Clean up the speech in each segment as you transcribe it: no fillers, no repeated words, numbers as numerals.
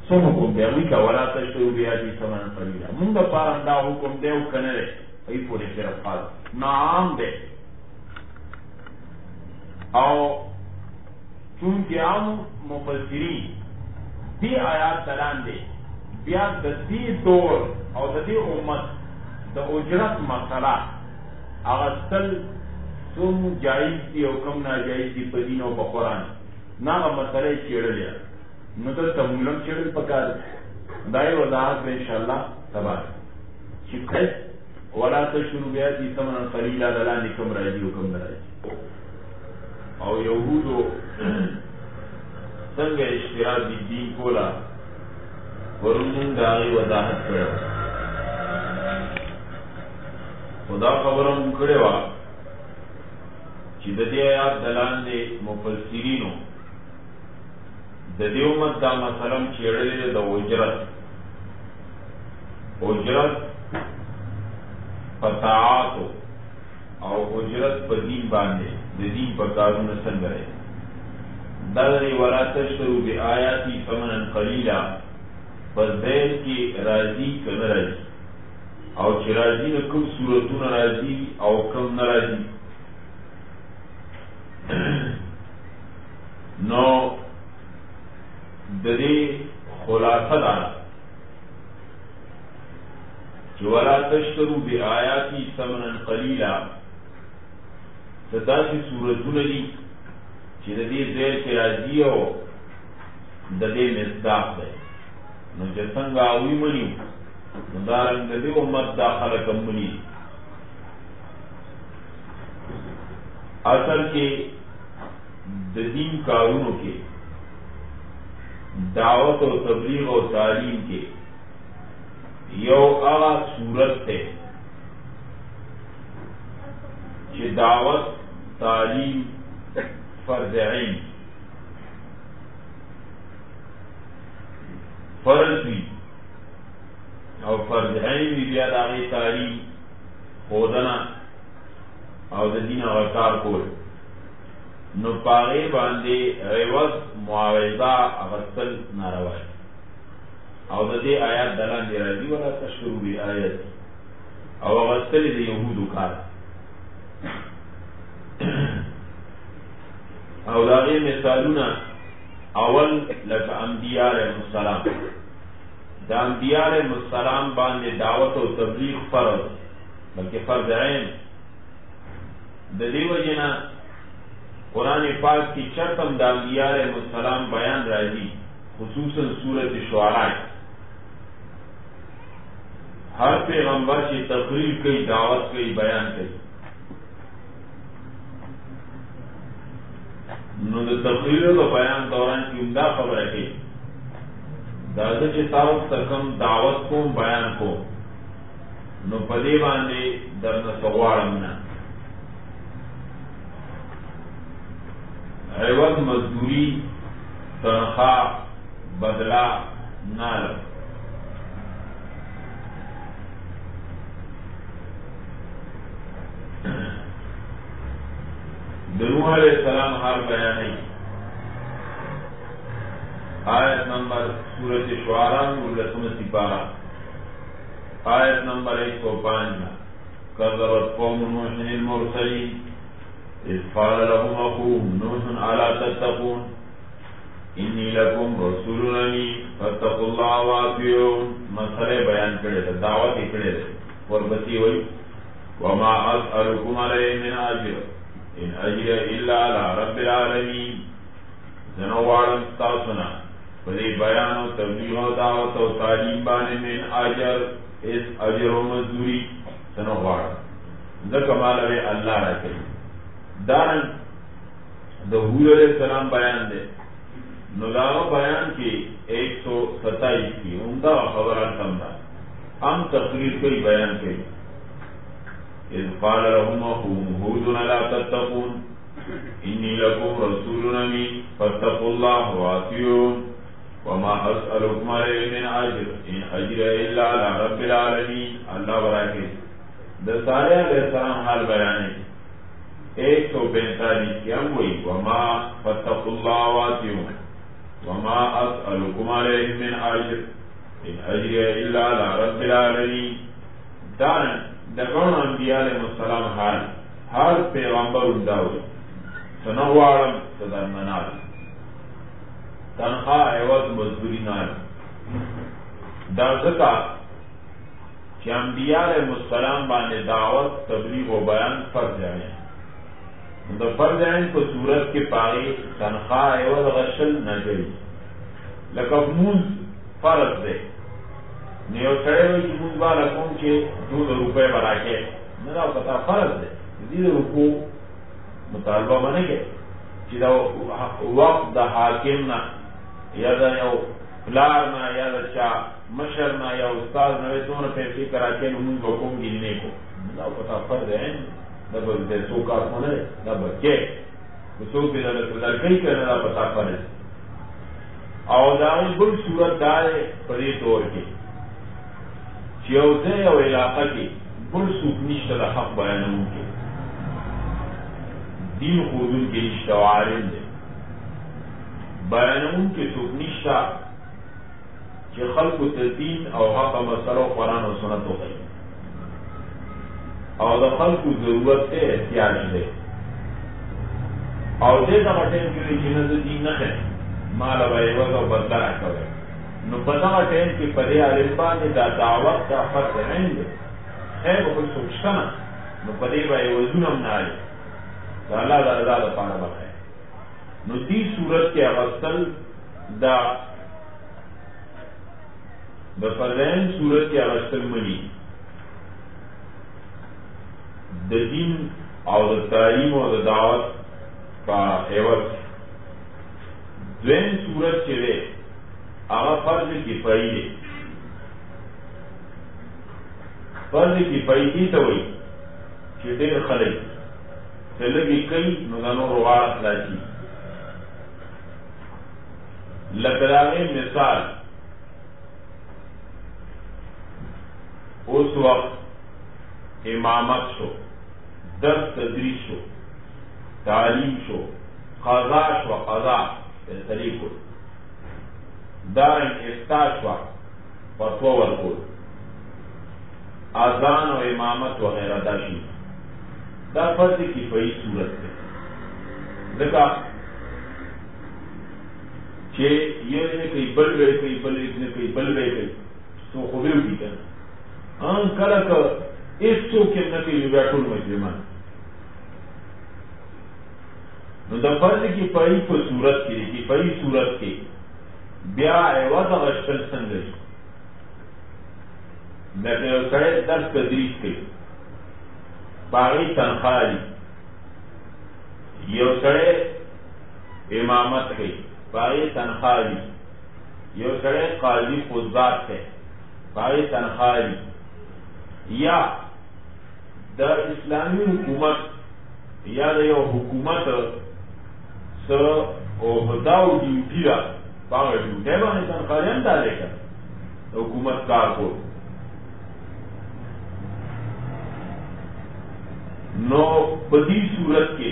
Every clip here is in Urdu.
سو حکم دی هغوی که ولا تشترو بیاتی ثمنا قلیلا مونږ دپاره دا حکم دی او که نه دی هغوی پورې خلاف خاص نعام دی او چونکې عام مفسرین دی آیات دلان دی بیا د دې دور او د دې امت د اجرت مسله اغستل کوم جایز دی او کوم ناجایز دی په دین او په قرآن نه هغه مسله یې څېړلې نو دلته موږ هم څېړل پکار دا یې وضاحت به انشاءالله سبا چې کله ولا تشترو بیاتی ثمنا قلیلا د لاندې کوم راځي او کوم نه راځي او یهودو څنګه اشتراک د دین کولا ورمون د هغې وضاحت کړی خدا خبره مو کړې وه چې د دې آیات د لاندې مفسرینو د دې امت دا مسله م څېړلې ده د اجرت په طاعاتو او اجرت په دین باندې د دین په کارونه څنګه دی دا دی ولا تشترو بآیاتي ثمنا قلیلا په ذیل کې راځي که نه راځي او چې راځي نه کوم صورتونه راځي او کوم نه راځي نو د دې خلاصه ده چې ولا تشترو بآیاتي ثمنا قلیلا د داسې صورتونه دي چې د دې ذیل کې راځي او د دې مصداق دی نو چې څنګه هغوی مني نو دارنګه د دې امت دا خلک هم مني اصل کې د دین کارونو کې دعوت او تبلیغ او تعلیم کې یو هغه صورت دی چې دعوت تعلیم فرض عین فرض وي او فرض عین وي بیا د هغې تعلیم ښودنه او د دین هغه کار کول نو په هغې باندې عوض معاوضه اخیستل ناروا دي او د دې آیات د لاندې راځي ولا تشترو بآیات او اخیستل د یهودو کار او د هغې مثالونه اول لکه انبیاء علیهم السلام د انبیاء علیهم السلام باندې دعوت او تبلیغ فرض بلکې فرض عین د دې وجې نه قرآن پاک کی چرتم د انبیاء علیهم السلام بیان راځي خصوصا سورت شعراء ہر پیغمبر چې تقریر کوي دعوت کوي بیان کوي نو د تقریر او بیان دوران کې عمده خبره کوي دا چې تاسو ته کوم دعوت کوم بیان کوم نو په دې باندې درنه سوالم نه عوض مزدوری تنخواہ بدلا نال نوح علیہ السلام حال بیانی آیت نمبر سورت شعراء ملسم سپارہ آیت نمبر 105 کذبت قوم نوح المرسلین اذ قال لهم اخوهم نوح الا تتقون انی لکم رسول امین فاتقوا اللہ واطیعون مسئلے بیان کرے تھے دعوت کرے تھے وربتی ہوئی وما اسألکم علیہ من اجر ان اجر الا علی رب العالمین زنوارم تاسنا فلی بیان و تبلیغ و دعوت و تعلیم بانے من اجر اس اجر و مزدوری زنوارم ذکمال علیہ اللہ رکھے دارن دہور علیہ السلام بیان دے نلاغ بیان کی 127 کی عمدہ خبران سمدہ ہم تقریر کوئی بیان کی اذ قال لهم اخوهم هود لا تتقون انی لکم رسول امین فاتقوا اللہ واطیعون وما اسألکم علیہ من اجر ان اجر الا علی رب العالمین اللہ براکے صالح علیہ السلام حال بیانے 145 کی ہم ہوئی وما فاتقوا اللہ واطیعون वमा अस्अलुकुम अलैहि मिन अज्र इन अज्रिय इल्ला अला रब्बिल आलमीन। दान दगोन अंबिया अलैहिस्सलाम हाल हर पैगंबर उदावे सनवालम सदरमनाल तनखा एवज मजदूरी नाल दाजका कि अंबिया अलैहिस्सलाम बाने दावत तबलीग व बयान फर्ज है। तो फर्ज है को सूरत के पाए तनखा एवज गशल न गई लकमूज फर्ज दे ने सड़े हुए की मुंबा रकूम के 2 रुपए बढ़ा के मेरा पता फर्ज है दीदी रुकू मुतालबा बने के सीधा वक्त द हाकिम ना या फलार ना या चा मशर ना या उस्ताद ना दोनों पैसे करा के मुंह हुकुम गिनने को मेरा पता फर्ज है दबल दे सो का होने दब के सो के लड़कई करने का पता फर्ज और दाई बुल सूरत दाए परे तौर के चौथे और इलाका के बुल सुखनिष्ठ हक बयान के दीन खुदून के निष्ठावारिंद बयान के सुखनिष्ठा के खल्क तदीन और हक मसलों कुरान और सुन्नत हो गई और खल्क को जरूरत से एहतियाज दे और दे टाइम के लिए जिन्हें दीन न है माल अवैवत और बदला रखा है न पता टाइम के पदे अलिफा ने दावत का फर्क रहेंगे है वो कोई सोचता ना न पदे भाई वजूनम ना आए तो अल्लाह दादा पारा बताए नुदी सूरत के अवस्तल द फरदैन सूरत के अवस्तल मनी द दीन और तालीम और दावत का एवज द्वैन सूरत चले आगा फर्ज की फैले फर्ज की फैली तो वही चिटे खले चले की कई नुगानों रोवात लाची लकड़ावे मिसाल उस वक्त इमामत शो दर्स तदरीस शो तालीम शो खजाश व खजा तरीको दारन इफ्ताशवा फतवा वर्कुल आजान और इमामत वगैरह दाशी दा फर्ज की फई सूरत है देखा कि ये ने कई बल गए कई बल इसने कई बल गए कई तो खुबे उठी करना हाँ कलक इस सो के न कई बैठुल मजलिमान द फर्ज की फई को सूरत की फई सूरत की ब्या एवज अगस्टल संगस लेकिन कड़े दर्ज तदरीस के पागी तनख्वाही ये कड़े इमामत के पागी तनख्वाही ये कड़े काजी खुदात के पागी तनख्वाही या द इस्लामी हुकूमत या हुकूमत स बताओ ड्यूटी रा पावर ड्यूटी बाने तनख्वाह डालेगा हुकूमत कार को नो बदी सूरत के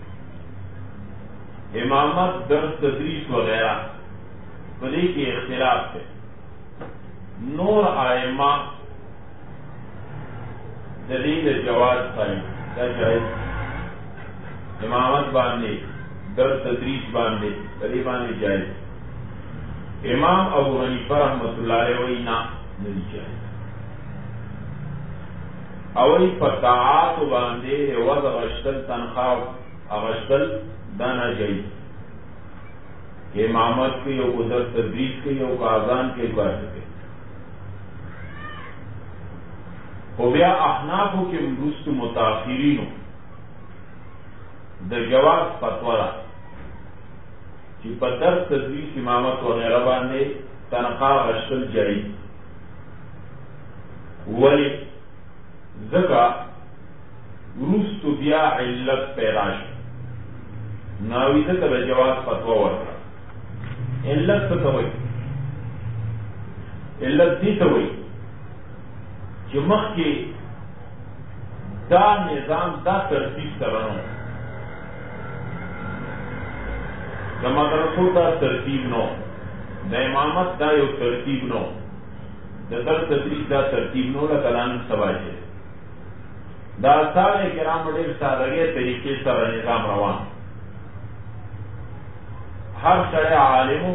इमामत दर्ज तदरीस वगैरह बदी के इख्तिलाफ है नूर आयमा दलील जवाज पाई क्या जायज इमामत बांधे दर्ज तदरीस बांधे करीब बांधे जायज इमाम अबू हनीफा रहमतुल्लाह अलैहि वही ना नहीं चाहिए अवई फताआत बांधे वद अगस्टल तनख्वाह अगस्टल दाना जाई के इमामत के यो उधर तदरीस के यो आजान के कर सके हो गया अहनाफों के रुस्त मुताखिरीन द जवाब फतवारा कि पदर तदरीस इमामत वगैरह बांधे तनख्वाह अगस्टल जाई वली जका रुस्त बिया इल्लत पैदाश नावी तक जवाब फतवा वर्ता इल्लत तो वही इल्लत दी तो वही जुमख के दा निजाम दा तरतीब करना د مدرسو ته ترتیب نو، د امامت دا یو ترتیب نو، د در تدریس دا ترتیب نو، لکه نن سبا چې دا صحابه کرام ډېر سادهګۍ طریقې سره نظام روان. هر سړی عالمو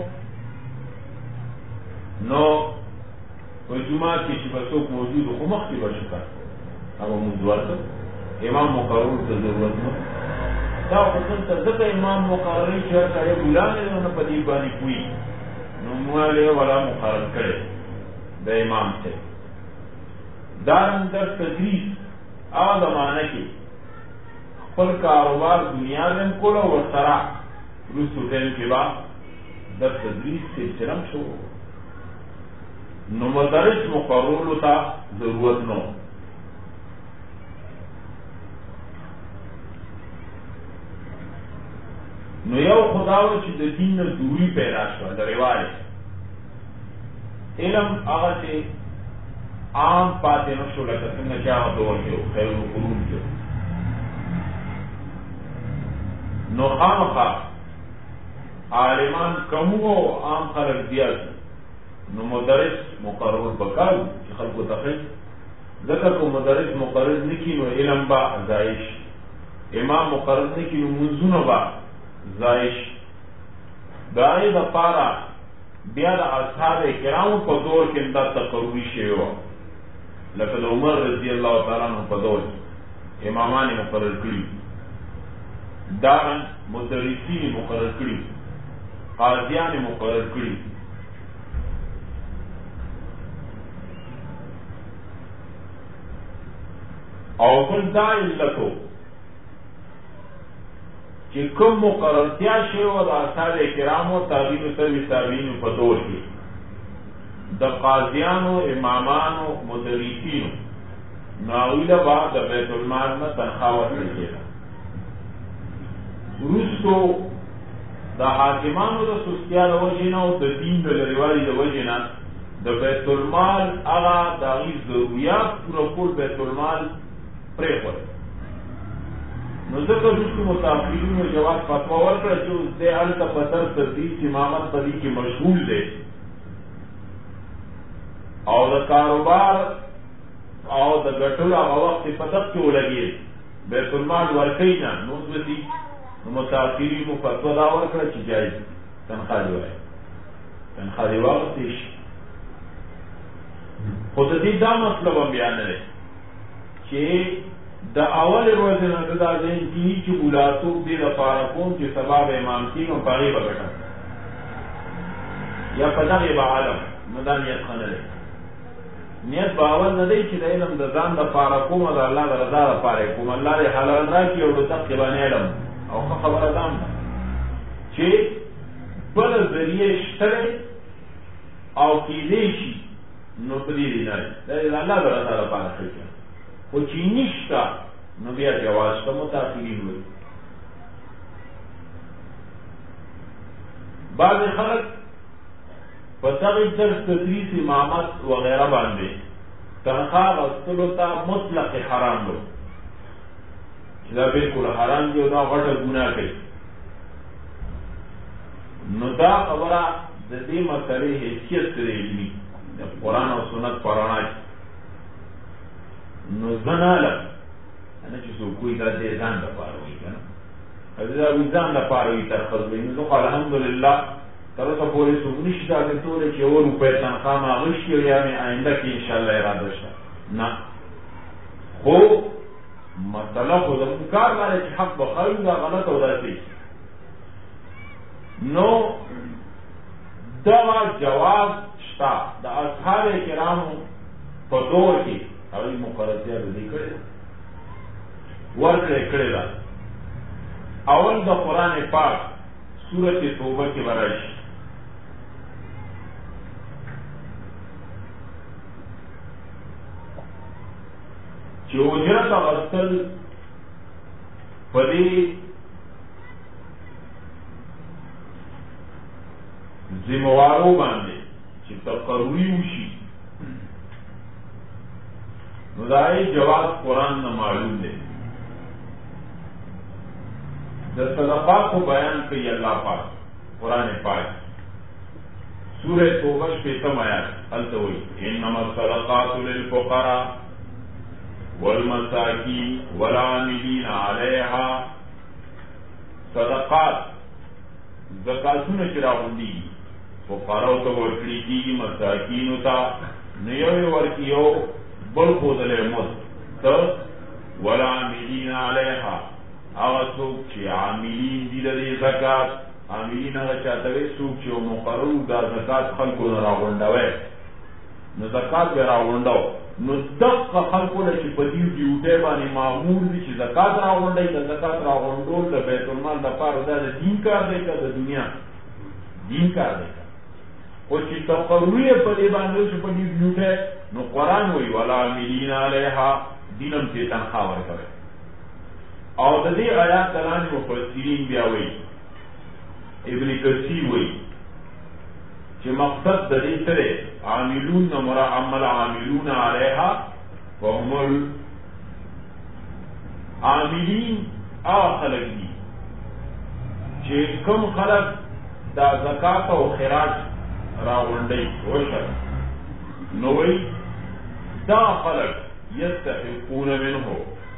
نو په جمعه کې چې به څوک موجود خو مخکې به شي کار هغه مونځ ورته امام مقرر ته ضرورت نه دا خو دلته ځکه امام مقرري چې هر سړی ګلان دی نو په دې باندې پوهي نو موږ ولا مقرر کړی د امام ته دارن در تدریس هغه زمانه کې خپل کاروبار دنیا هم کوله ورسره وروستو ټایم کې به در تدریس سلسله شو نو مدرس مقررو ته ضرورت نو. نو یو خداو چې د دین نه دوری پیدا شوه د روایت علم هغه چې عام پاتې نه شو لکه څنګه چې هغه دور کې خیر القرون کې نو خامخا عالمان کمو او عام خلک زیات نو مدرس مقرر پکارو چې خلکو ته ښایي ځکه که مدرس مقرر نه کړي نو علم به ضایع شي، امام مقرر نه کړي نو منځونه به ضایع شي. د هغې دپاره بیا د اصحاب کرامو په دور کې دا تقرري شوې وه لکه د عمر رضی الله تعالی عنه په دور کې امامان مقرر کړي، دارن مدرسین مقرر کړي، قاضیان مقرر کړي. او بل دا علتو چې کوم مقررتیا شوی وه د اصحاب کرامو تابعینو تابعینو په دور کې د قاضیانو امامانو مدرسینو نو هغوی له به د بیت المال نه تنخوا ورکړل کېده. وروستو د حاکمانو د سستیا د وجې نه او د دین د لرېوالي د وجې نه د بیت المال هغه د هغوی ضروریات پوره کول بیت المال پرېښود. نو ځکه وروستو متأخرینو جواز فتوا ورکړه چې اوس دی هلته په در تدریس امامت په دې کې مشغول دی او د کاروبار او د ګټلو هغه وخت په دغه کې ولګېد بیت المال ورکوي نه نو اوس به دي نو متأخرینو فتوا دا ورکړه چې جایز تنخوا دې وایي تنخوا دې واخیستې شي. خو د دې دا مطلب هم بیا نه دی چې د اول ورځې نه دا ذهن کینی چې ګولاتوب دې لپاره کوم چې سبا به امام کېږم په هغې به ګټم یا په دغې به عالم نو دا نیت ښه نه دی. نیت به اول نه دی چې د علم د ځان دپاره کوم او د الله د رضا دپاره یې کوم الله دې حلال راکړي او د دقې باندې علم او ښه خبره دا هم ده چې بله ذریعې شته دی او کېدی شي نو په دې دی نه دی دا د الله د رضا دپاره ښه کړه خو چې نشته نو بیا جواز شته متأخرین وایي. بعضې خلک په دغې درس تدریس امامت وغیره باندې تنخوا اخیستلو ته مطلق حرام وایي چې دا بلکل حرام دي او دا غټه ګناه کوي. نو دا خبره د دې مسلې حیثیت سره علمي د قرآن او سنت په رڼا کې نو زه نه علم نه چې څوک وایي دا دې ځان دپاره وایي که نه دا وایي ځان دپاره وایي ترخص وایي نو زه خو الحمدلله تر اوسه پورې څوک نشي ثابتولی چې یوه روپۍ تنخوا مې اخیستې او یا مې آینده کې انشاءالله اراده شته نه. خو مسله خو زموږ کار دا دی چې حق به ښایو دا غلط او داسې نو دغه جواز شته د اصحاب کرامو په دور کې هغوی مقررتیا د دې کړې ده ورکړې کړې ده. اول د قرآن پاک سورت توبه کې به راشي چې اجرت اخیستل په دې ذموارو باندې چې تقرری وشي نو دا یې جواز قرآن نه معلوم دی. د صدقاتو بیان کوي الله پاک कुरान पाक सूरह तौबा 6 आयत अलतवी इन्नमा सदकातु लिलफुकरा वलमसाकीन वलामिलीन अलैहा सदकात ज़कातुन चिराउंदी फुकरा तो वर्कड़ी की मसाकीन होता नयो वर्कियो बल खोदले मुद तो वलामिलीन अलैहा आसुक ची आमिलीन दिले ज़कात आमिलीन चाहते हुए सूख ची मुकर्रर दा ज़कात खल्को न रावंडावे न ज़कात बे रावंडाव न दक खल्को ने ची पदीव ड्यूटे बानी मामूल दी ची ज़कात रावंडाई दा ज़कात रावंडोल दा बैतुल माल दा पार दा दीन कार देका दा दुनिया दीन कार देका और ची तकर्रुए पदे बांधो ची पदीव ड्यूटे न कुरान हुई वाला आमिलीन अलैहा दीनम से तनखावर करे और दे आयात कलान मुफस्सिरीन बियावई इब्न कसीर हुई कि मकसद दे सरे आमिलून नमरा अमल आमिलून अलैहा वहुमुल आमिलीन खलक दी कि कम खलक दा ज़कात और खिराज रावंडई वशर नोई दा खलक यस्तहिक़ून मिन्हु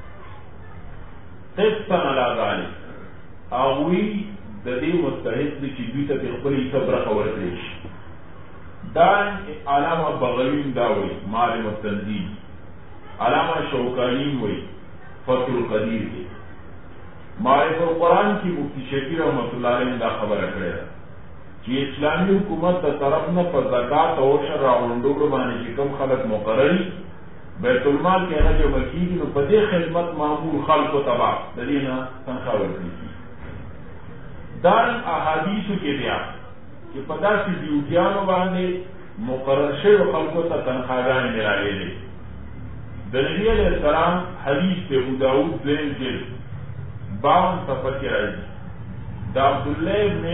क़िस्तन अला ज़ालिक आवी ददी मुस्तहिक दी चीज़ी तक इख़बरी सब्र खवरतेश दान अलामा बग़लीन दावी मालिम तंजीम अलामा शौकानी हुई फतुल कदीर के मारिफुल कुरान की मुफ्ती शफी रहमतुल्लाह अलैह ने खबर करे कि इस्लामी हुकूमत द तरफ न पर ज़कात और शराउंडोर माने की कम खलक मुकर्ररी बैतुल माल के ना जो मकीन न पदे खिदमत मामूल खल्क को तबाह दलीना तनख्वाह की दान अहादीस के बयान कि 50 ड्यूटियानों बांधे मुकर्रर शेर खल्को तक तनख्वाह मिलाए ले नबी अलैहिस्सलाम हदीस पे अबू दाऊद ज़ैन जिल 52 सफर के राजी दा अब्दुल्लाह इब्न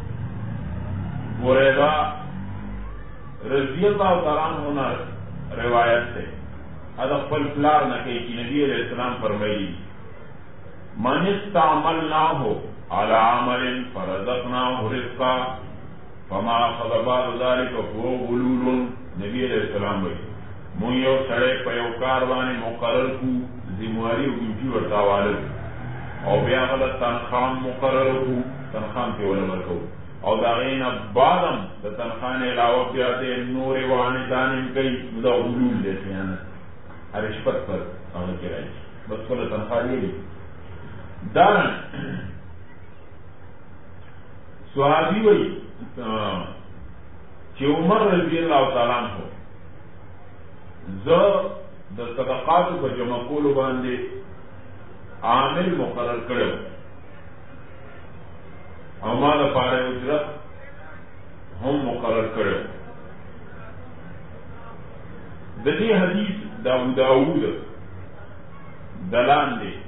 बुरैदा रज़ियल्लाहु तआला अन्हु रिवायत से अदब फलफलार न कही कि नबी अलैहिस्सलाम फरमाई मन इस्तअमलनाहु अला अमलिन फरज़क़नाहु रिज़क़ा फमा अख़ज़ बअद ज़ालिका फ़हुव गुलूल नबी अलैहिस्सलाम भाई मुयो सड़े पयोकार वाने मुकर्रर को जिम्मेवारी ड्यूटी वर्ता वाले और ब्या गलत तनख्वाह मुकर्रर को तनख्वाह के वाले वर्को और दागीन बादम द तनख्वाह ने अलावा प्याते नूरे वाने दाने कई मुदा गुलूल देते हैं रिश्वत पर अमल के राय बस को तनख्वाह ले ली दान सुहाबी वही कि उमर रज़ियल्लाहु तआला अन्हु द सदकात को जमा कोल बांधे आमिल मुकर्रर करो हमारा पारे उजरत हम मुकर्रर करो दली हदीस अबू दाऊद दलान दे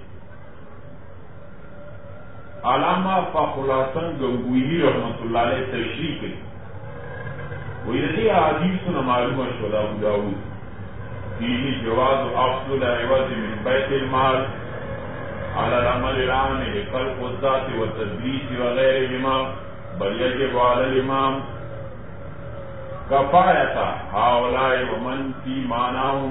अलामा फखरुल हसन गंगोही रहमतुल्लाह अलैह तशरीह की वो ये हदीस न मालूम शुदा अबू दाऊद فيه جواز أخذ العوض من بيت المال على العمل العامل خلق الذات والتدريس وغيرهما بل يجب على الإمام كفاية هؤلاء ومن في معناهم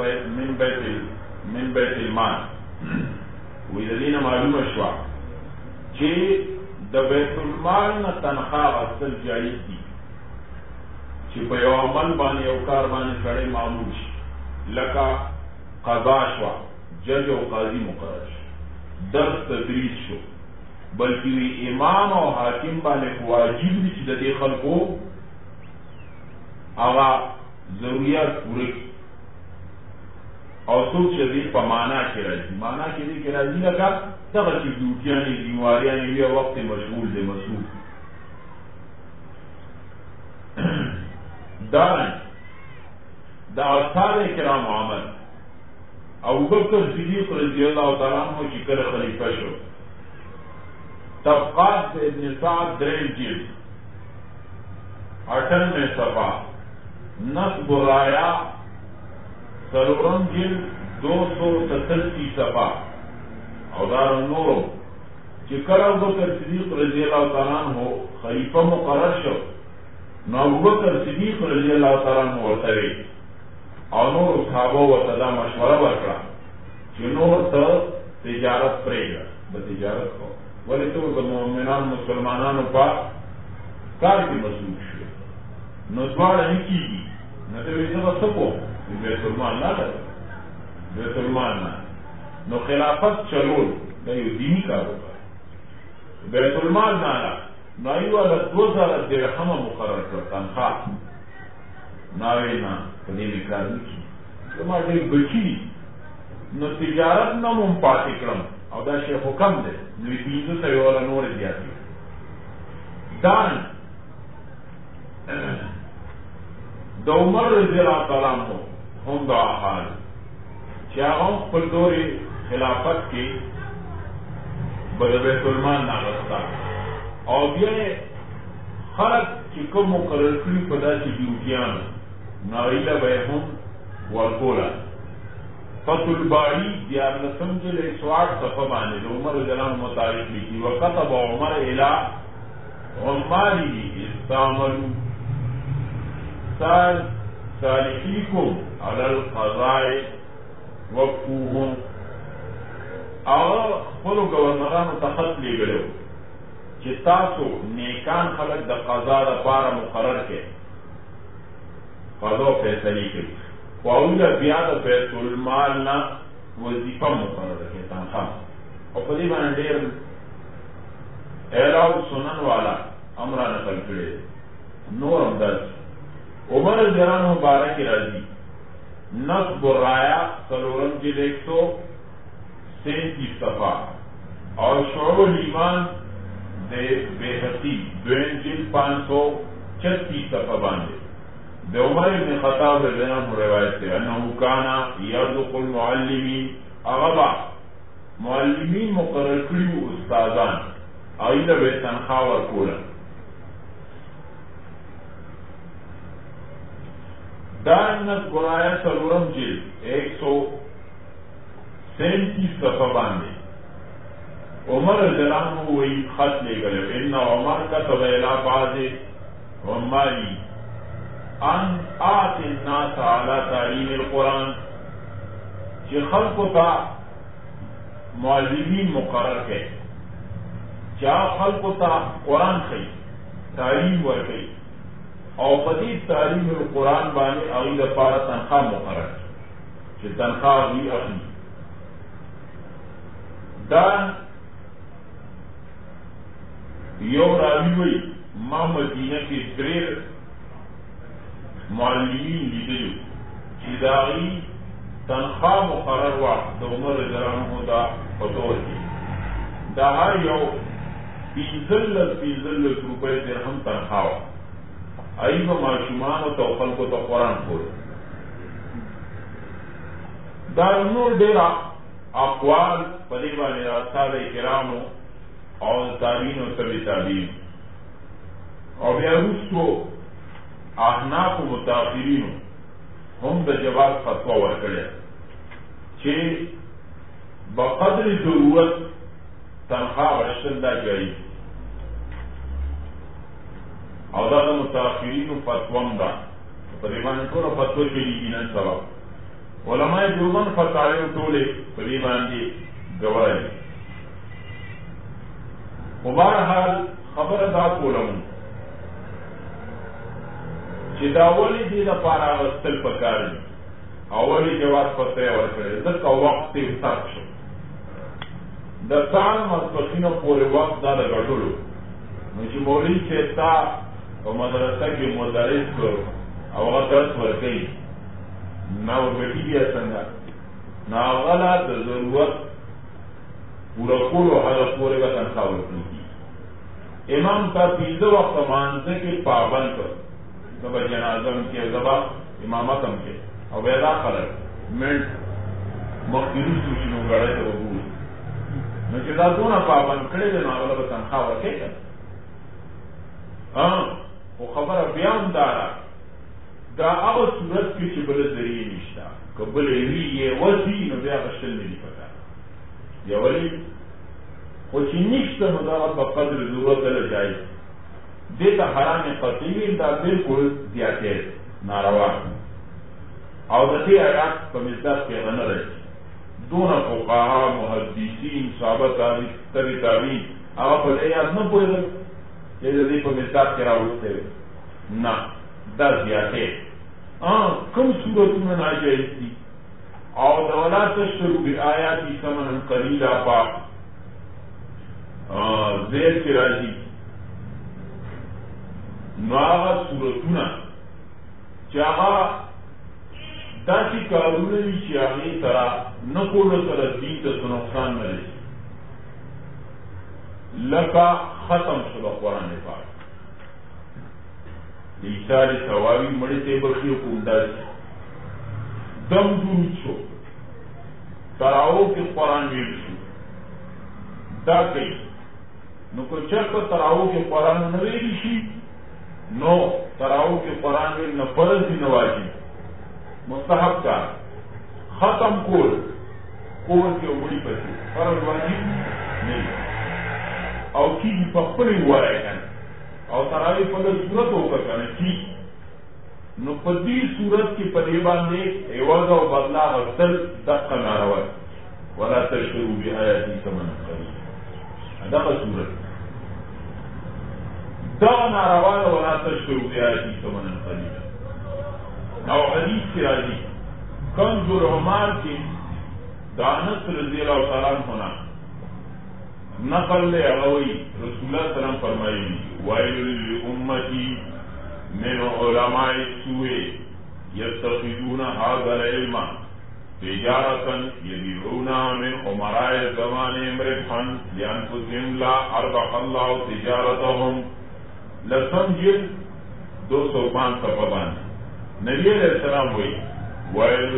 من بيت المال وإذا معلومة شوى کہ د بیت المال نه تنخواه اصل جایز دي چې په یو عمل باندې یو کار باندې سړی معمول شي لکه قضا شو جج او قاضي مقرر شو درس تدریس شو بلکې امام او حاکم باندې واجب دي چې د دې خلکو هغه ضرورت پوره او څوک چې دې په معنا کې راځي معنا کې راځي لکه دغه چې ډیوټیانې بیماریانې یو وخت مشغول دي مصروف دا اصحاب کرام عمل ابو بکر صدیق رضی اللہ تعالیٰ عنہ چې کله خلیفہ شو طبقات ابن سعد دریم جلد 98 صفحہ نصب الرایا سلورم جلد 287 صفحہ او دار النور چې کله ابوبکر صدیق رضی الله تعالی عنہ خلیفہ مقرر شو نو ابوبکر صدیق رضی الله تعالی عنہ ورته او نور صحابه ورته دا مشوره ورکړه چې نور ته تجارت پرېږده د تجارت کو ولې ته د مؤمنانو مسلمانانو په کار کې مصروف شو نو دواړه نه کېږي نو ته وایې زه به څه کوم بیت المال نه لرم بیت المال نه نو خلافت چلول دا یو دینی کار وکړه بیت المال نه نو ایو له 2000 درهم مقرر کړ تنخواه ناوی نه په دې کې کار نه کېږي زما ډېر بچي نو تجارت نه مو پاتې کړم او دا شی حکم دی نو 500 ولا نور زیات دان د عمر رضی الله تعالی عنہ هم دا حال چې هغه خپل دورې خلافت کې بیت المال ناغستا او بیا خلق چې کوم مقرر کړي په داسې ډیوټیانو ناویله به هم ورکوله فتح الباری دیارلسم جلد 108 صفحه باندې د عمر رضی الله عنه متعلق لیکي وکتب عمر الى عماله استعملوا صالحیکم علی القضاء وقفوهم او خپلو گورنرانو ته خط لیږلی چې تاسو نیکان خلک د قضا دپاره مقرر کړئ قضا فیصلې کوي خو هغوی بیا د بیت المال نه وظیفه مقرره کړي تنخواه او په دې باندې ډېر اعلاو سنن والا امر نقل کړی نور هم داسې عمر رضی الله عنه مبارک راځي نصب الرایا څلورم جلد 137 صفحه اور شعب الایمان د بیهقی دویم جلد 536 صفحه باندې د عمر بن خطاب رضی الله عنه روایت ده انه کان یرزق المعلمین اغبا معلمین مقرر کړي استادان ایله به تنخواه ورکوله دانت گرایا سلورم جلد 137 صفحه باندې عمر رضی الله عنه وی خط لګلو ان عمر كتب الى بعض عمالي ان آت الناس على تعلیم القرآن چې خلقو ته معلمین مقرر کړي چې خلقو ته قرآن ښيي تعلیم ورکړي او په دې تعلیم القرآن باندې هغوی لپاره تنخواه مقرر چې تنخواه وي اخلي دا یو راوي وایي ما مدینه کې ډېر معلمین لیدلي چې د هغوی تنخواه مقرر وه د عمر رضی الله عنه دا په طور کې دا هر یو 15 روپۍ درهم تنخواه وه ایبا معشومانو تا خلقو تا قرآن کول دا نور دیر اقوال پدیبانی اصحاب کرامو او تابعین و تبع تابعین او بیا رسو احناف و متاخرینو هم د جواز فتوا ورکړی چې بقدر ضرورت تنخواه ورشتل دا جایز او دا د متاخرینو فتوام ده په دې باندې ټول فتوا کېږي نن سبا علماء دیوبند فتاوی ټولې په دې باندې گواهی خو بهرحال خبره دا کولم چې دا ولې دې لپاره اغوستل پکار دي او ولې جواز پته یې ورکړی ځکه وخت یې تر شو د سهار ماسپښینو پورې وخت دا د ګټلو نو چې مولوي چې تا په مدرسه کې مدرس کړو او هغه درس ورکوي نو ورګټي بیا څنګه نو هغه د ضرورت پوره کولو هغه پورې به تنخواه ورکړي امام تا 15 وخت مانځه کې پابند کړ نو به جنازه هم کې زبا امامت هم کې او بیا دا خلک منټ مخکې روسو چې نو ګړی ته وګوري نو چې دا دونه پابند کړی دی نو هغه به تنخواه ورکوي خو خبره بیا هم داره دا هغه صورت کې چې بله ذریعې نشته که بلې وي یې وځي نو بیا غشتل نه دي پکار یا ولې خو چې نشته نو دغه په قدر ضرورت له جایز دې ته حرام قطعي دا بالکل زیاتې ناروا او د دې آیات په مصداق کې غنه راځي دون فقها محدثین صحابه تابعین هغه په آیات نه پوهېدل چې د دې په مصداق کې راوړل نه دا زیاتې کوم صورتونه ناجایز دي او د ولا تشتروا بآیات ثمنا قلیلا پاک زیر کې راځي نو هغه صورتونه چې هغه داسې کارونه دي چې هغې سره نه کولو سره دین ته څه نقصان نه رسي لکه ختم شو د قرآن پاک د ایثار ثوابي مړي ته بخي کوم داسې دم درود شو تراو کې قرآن ویل شو دا کوي نو که چېرته تراو کې قرآن نه ویل شي نو تراو کې قرآن ویل نه فرض دي نه واجب مستحب کار ختم کول کې وړي پسې فرض واجب نه او کېږي په خپلې ووایه که او تراوی په دې صورت وکړه که نه کېږي نو په دې صورت کې په دې باندې عوض او بدلا اخیستل دقه ناروا ولا تشتروا بآیاتي ثمنا قلیلا دغه صورت دغه ناروا ده ولا تشتروا بآیاتي ثمنا قلیلا او حدیث کې راځي کنز العمال کې د انس رضی الله تعالی عنہ نقل له هغه وایي رسول الله صلی الله علیه وسلم فرمایي ویل لامتی من علماء السوء يتخذون هذا العلم تجارة يبيعون من أمراء الزمان ربحا لأنفسهم لا أربح الله تجارتهم لسمجل 205 صفحان نبی علیہ السلام وی ویل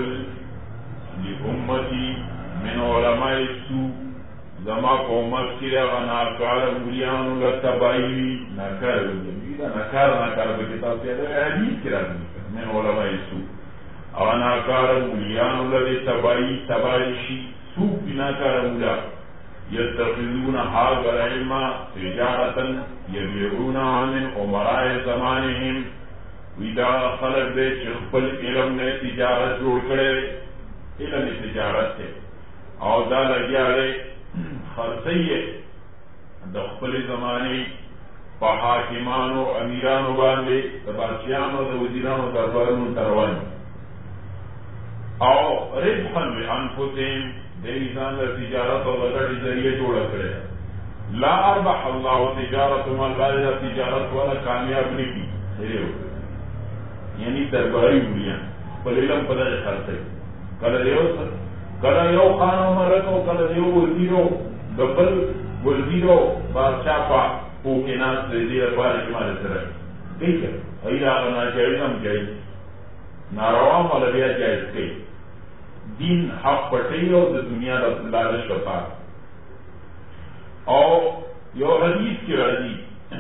لأمتی من علماء السوء زما قومت کی رغا ناکار مولیانو لتبائی ناکار بکتاب سیده حدیث کی رغا من علماء السوء او ناکار مولیانو لتبائی شی سوء بی ناکار مولا يتخذون هذا العلم تجارة يبيعون من أمراء زمانهم وإذا خلق دے چخبل علم نے تجارت جوڑ کرے علم تجارت ہے او دا لگیا رے خرسیه د خپل زمانه په حاکمانو امیرانو باندې د بادشاہانو د وزیرانو دربارونو تروان او ربحا بانفسهم د انسان د تجارت او د ګټې ذریعہ جوړ کړي لا اربح الله تجارتهم الله تجارت ولا کامیاب نکي یعنی درباري بولیان په علم په دغه خرڅي کله یو قانون مرکو کله یو وزیرو دبل وزیرو بادشاہ پا پوکینات دیر پارش مال سره ٹھیک ہے ایلا غنا جائز ہم جائز ناروام والا بیا جائز کئی دین حق پٹی او د دنیا لالچ وفا او یو حدیث کی راضی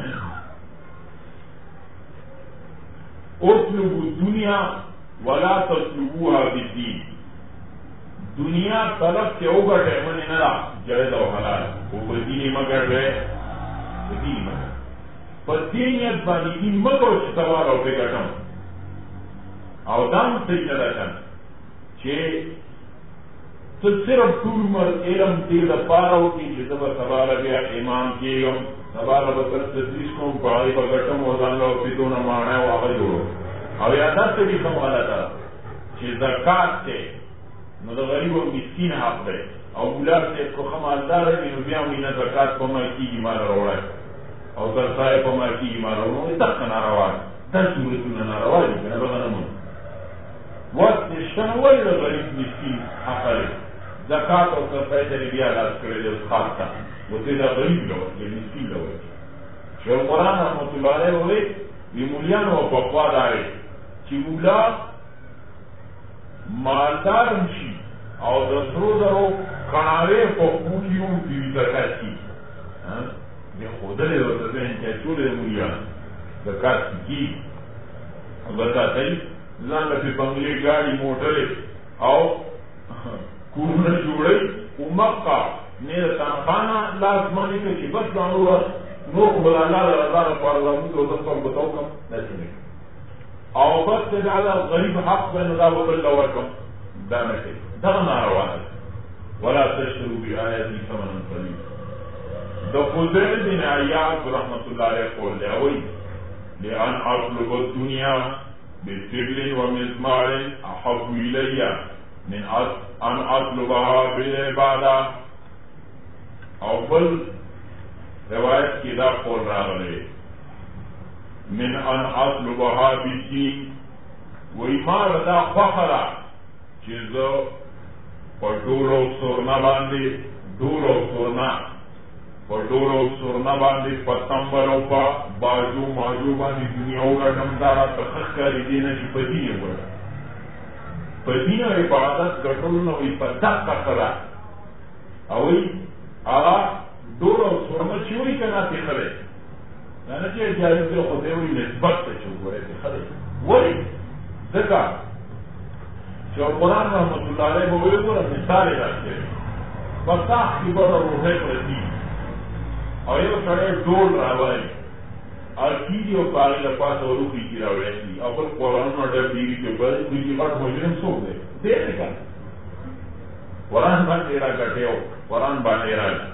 اطلبوا الدنیا ولا تطلبوها بالدین دنیا طلب کے اوگر ہے من نرا جائز و حلال وہ دینی مگر رہے دینی مگر پر دینیت بانی دین مگر چتوار او پہ گٹم او دام سجنہ رکھن چھے تو صرف طول مر علم دیر پارا ہوتی چھے زبر سبارا بیا امام کیگم سبارا بکر تدریس کون پڑھائی پا گٹم و دان لو پیدونا مانا ہے و آگا جوڑو او یادت سے بھی سمالا تھا چھے زکاة سے نو د غریب او مسکین حق دی او ګلاب صاحب کو خمالدار دی نو بیا وینه زکات په ما کېږي مال راوړی او درسای په ما کېږي مال راوړی دغه ناروا دا صورتونه ناروا دي که نه دغه نه منو وخت نشته نو ولې د غریب مسکین حق دی زکات او درسای ته بیا لاس کړی دی خاص ته ورته دا غریب له ورکړي مسکین له ورکړي شیخ القرآن رحمت الله علیه وویل وی مولیانو په خوا دا دی چې مولا مالدار شي او د سرو زرو کڼاوې په خو کې هم دوی زکات کېږي بیا ښودلی ورته ذهن کې اچولی د مولیانو زکات کېږي او زکات کوي ځان له پې بنګلې ګاډي موټرې او کورونه جوړوي خو مقه نه تنخانه لاس مانی که چې بس نور بل الله پر لمو د څو بتوکم نه او بس د على غریب حق بین دا وبل ورکم دا نه کوي دا ناروانه ولا تشتروا بآياتي ثمنا قليلا د فضيل بن عياض رحمة الله عليه قول لأوي لأن أطلب الدنيا بسبل ومزمار أحب إلي من أن أطلبها بالعبادة أو بل رواية كده قول راغلي من أن أطلبها بالدين وإما ردا فخرا چیزو پر ډورو سورنا باندې ډورو سورنا پر ډورو سورنا باندې پتمبر او باجو ماجو باندې دنیا وګړم دا تخکاری دینه چې پدې وره پدې عبادت ګټل نو په تاسو کړه او هغه ډورو سورنا چې وی کنه ته خره نه چې جایز ته خو دې وی نسبت ته چوغره ته خره وای ځکه چې قرآن رحمت الله علیه به وګوره مثال راځي پتاخ کی بر روحه پرتی او یو سره ډول راوړي ارکیډي او پاره له پاسه وروږي کی راوړي او په قرآن باندې دیږي چې بل دې په مجرم څو دی دې څنګه قرآن باندې راګټیو قرآن باندې راځي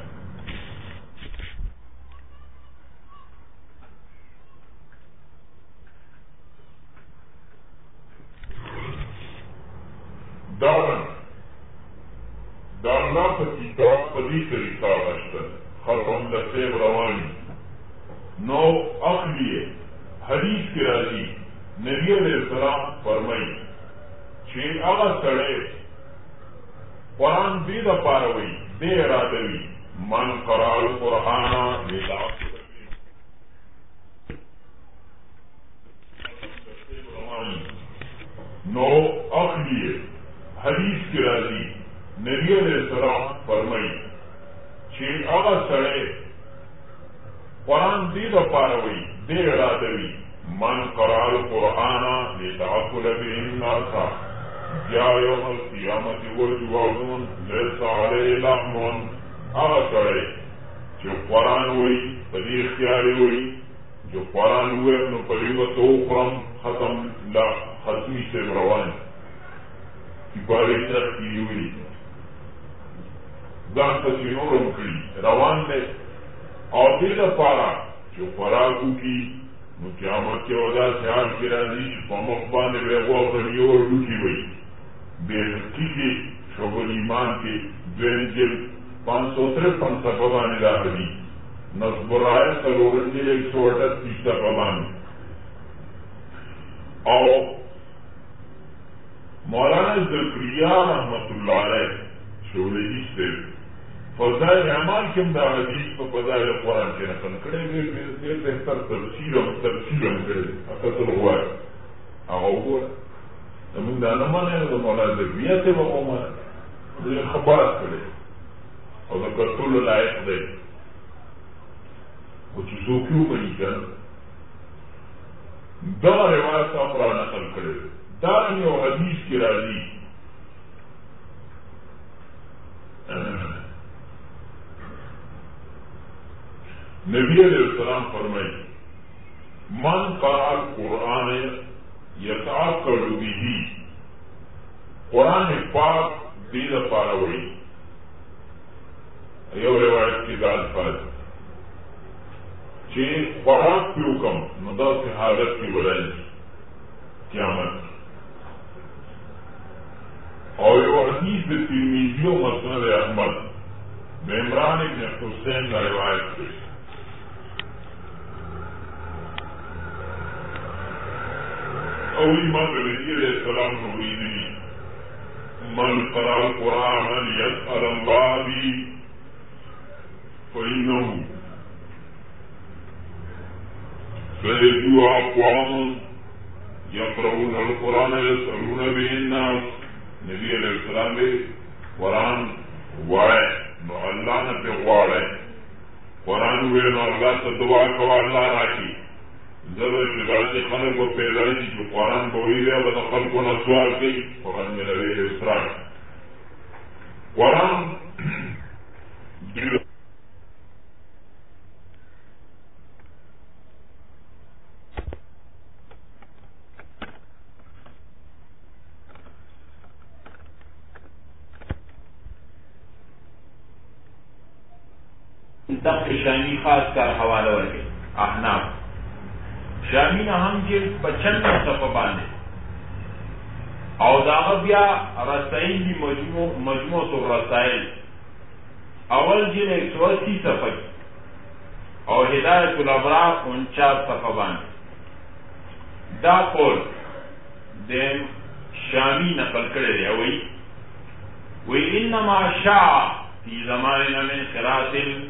دا الله په کتاب په دې طریقه راځي خلقون د سیب رواني نو اخلیه حدیث کې راځي نبی علیہ السلام فرمایي چې هغه سره قرآن دې د پاره وي دې اراده وي من قرأ القرآن للعصر نو اخلیه حدیث کی راضی نبی علیہ السلام فرمائی چې هغه سره قرآن دې د پاره وي دې اراده وي من قرأ القرآن لتعقل به الناس جاء يوم القيامة وجوههم ليس عليه لحم هغه سره چې قرآن وي په دې اختیار وي چې قرآن وي نو په یو توخم ختم لا ختمي سے روان بارے طرف کی ہوئی ځان ته نورم کړي روان دی او دې لپاره چې خوراکو کې نو قیامت کې ودا سیال کې راځي چې په مخ باندې به وغوړي او ډوکی وي به کیږي شغل ایمان کې دوینجل 553 په باندې راځي نصبرای سلوړل 138 په باندې او مولانا زکریا رحمت اللہ علیہ شولہی سے فضائل اعمال کم دا حدیث پا فضائل قرآن کے نقل کرے دیر بہتر تفصیلم کرے اقصر ہوا ہے آغا ہوا ہے نمون دا نمانے دا مولانا زکریا سے وقو مانا دیر خباس کرے اور دا قتل لائق دے کچھ زوکیو بنی کر دا روایت اپرا نقل کرے دارنی و حدیث کی راضی نبی علیہ السلام فرمائی من قرأ القرآن یتعقل به قرآن پاک دید پاروئی یو روایت کی دال فرد چی خوراک پیو کم ندا سے حالت کی بلائی قیامت اور یہ حدیث ترمذی و مسند احمد عمران ابن حسین کا روایت ہے اور امام نبی علیہ السلام نوریدی من قرأ القرآن ليسأل الله به فإنه سيجوع أقوام يقرؤون القرآن يسألون به الناس نبی علیہ السلام نے قرآن وائے نو اللہ نے پہ غواڑے قرآن ہوئے نو اللہ سے دعا کوا اللہ راکی ضرور شکایتی خلق کو پیدائی تھی جو قرآن بوئی رہا بدا خلق کو نسوار کی قرآن میں نبی اسرار قرآن دق شامی خاص کر حوالہ ورکے احناف شامی نه هم جلد 95 صفحه باندې او داغه بیا رسائل دی مجموعه الرسائل اول جلد 180 صفحه او هدایت الابرار 49 صفحه باندې دا قول د شامی نقل کړی دی وی انما شاع فی زماننا من قراءة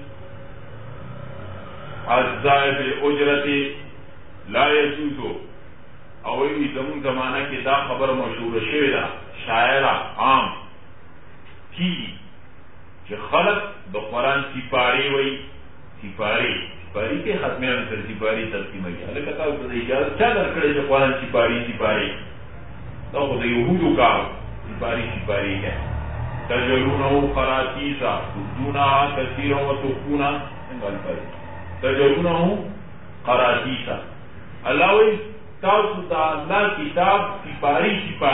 الزائد الاجرت لا يجوز او ای زمون زمانہ کې دا خبر مشهور شوی دا شاعر عام کی چې خلق د قرآن سپاری وی سپاری کې ختمیان سره سپاری ترتیبه کړي هغه تاسو ته اجازه چا درکړي چې قرآن سپاری دا خو د یهودو کار سپاری کې تجلونه قراتیسا تبدونها کثیرا وتخفونها تجلونه قراتیسا اللہ وی تاسو دا اللہ کتاب سپاری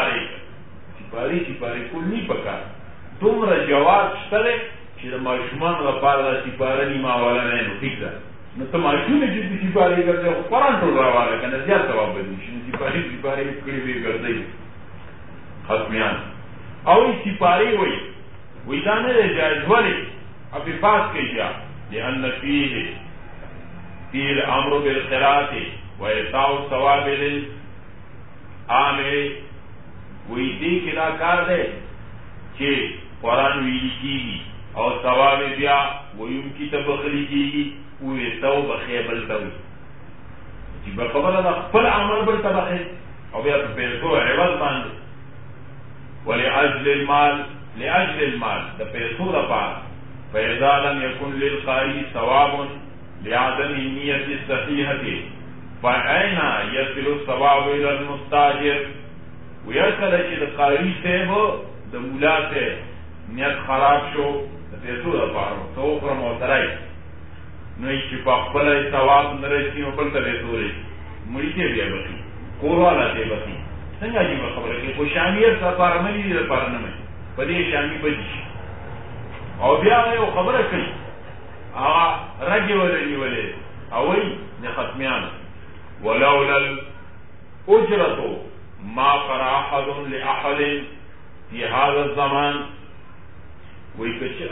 کل نی پکا دومره جواب شته چې د ماشومان لپاره دا سپاره نیمه والا نه نو ټیک ده نو ته ماشومه چې د سپارې ګرځي خو قرآن ټول راواله که نه زیات ثواب به دي چې سپارې کړي وي ګرځئ ختمیان او سپارې وی دا نه دی جایز ولې ابي پاس کې یا لأن فيه الامر بالقراءة وإعطاء الثواب للعامل وی دې کې دا کار دی چې قرآن ویل کېږي او ثواب بیا ویونکي ته بخلي کېږي ویتو بخې بل ته وي چې به خبره ده خپل عمل بل ته بخې او بیا په پیسو عوض باندې ولأجل المال د پیسو لپاره فإذا لم يكن للقارئ ثواب لعدم النية الصحيحة فأين يصل الثواب إلى المستاجر ويصل چې د قاری صاحب د مولا صاحب نیت خراب شو د پیسو لپاره تو پر موترای نو چې په خپل ثواب نه رسي او بل ته رسولي مړي کې بیا بخي کورواله دې بخي څنګه دې خبره کې خو شامیت لپاره نه دي لپاره نه مې په دې شامی بچي او بیا یو خبره کوي هغه رګي ولې او وی د ختمیان ولولا الاجرة ما قرأ احد لاحد في هذا الزمان وی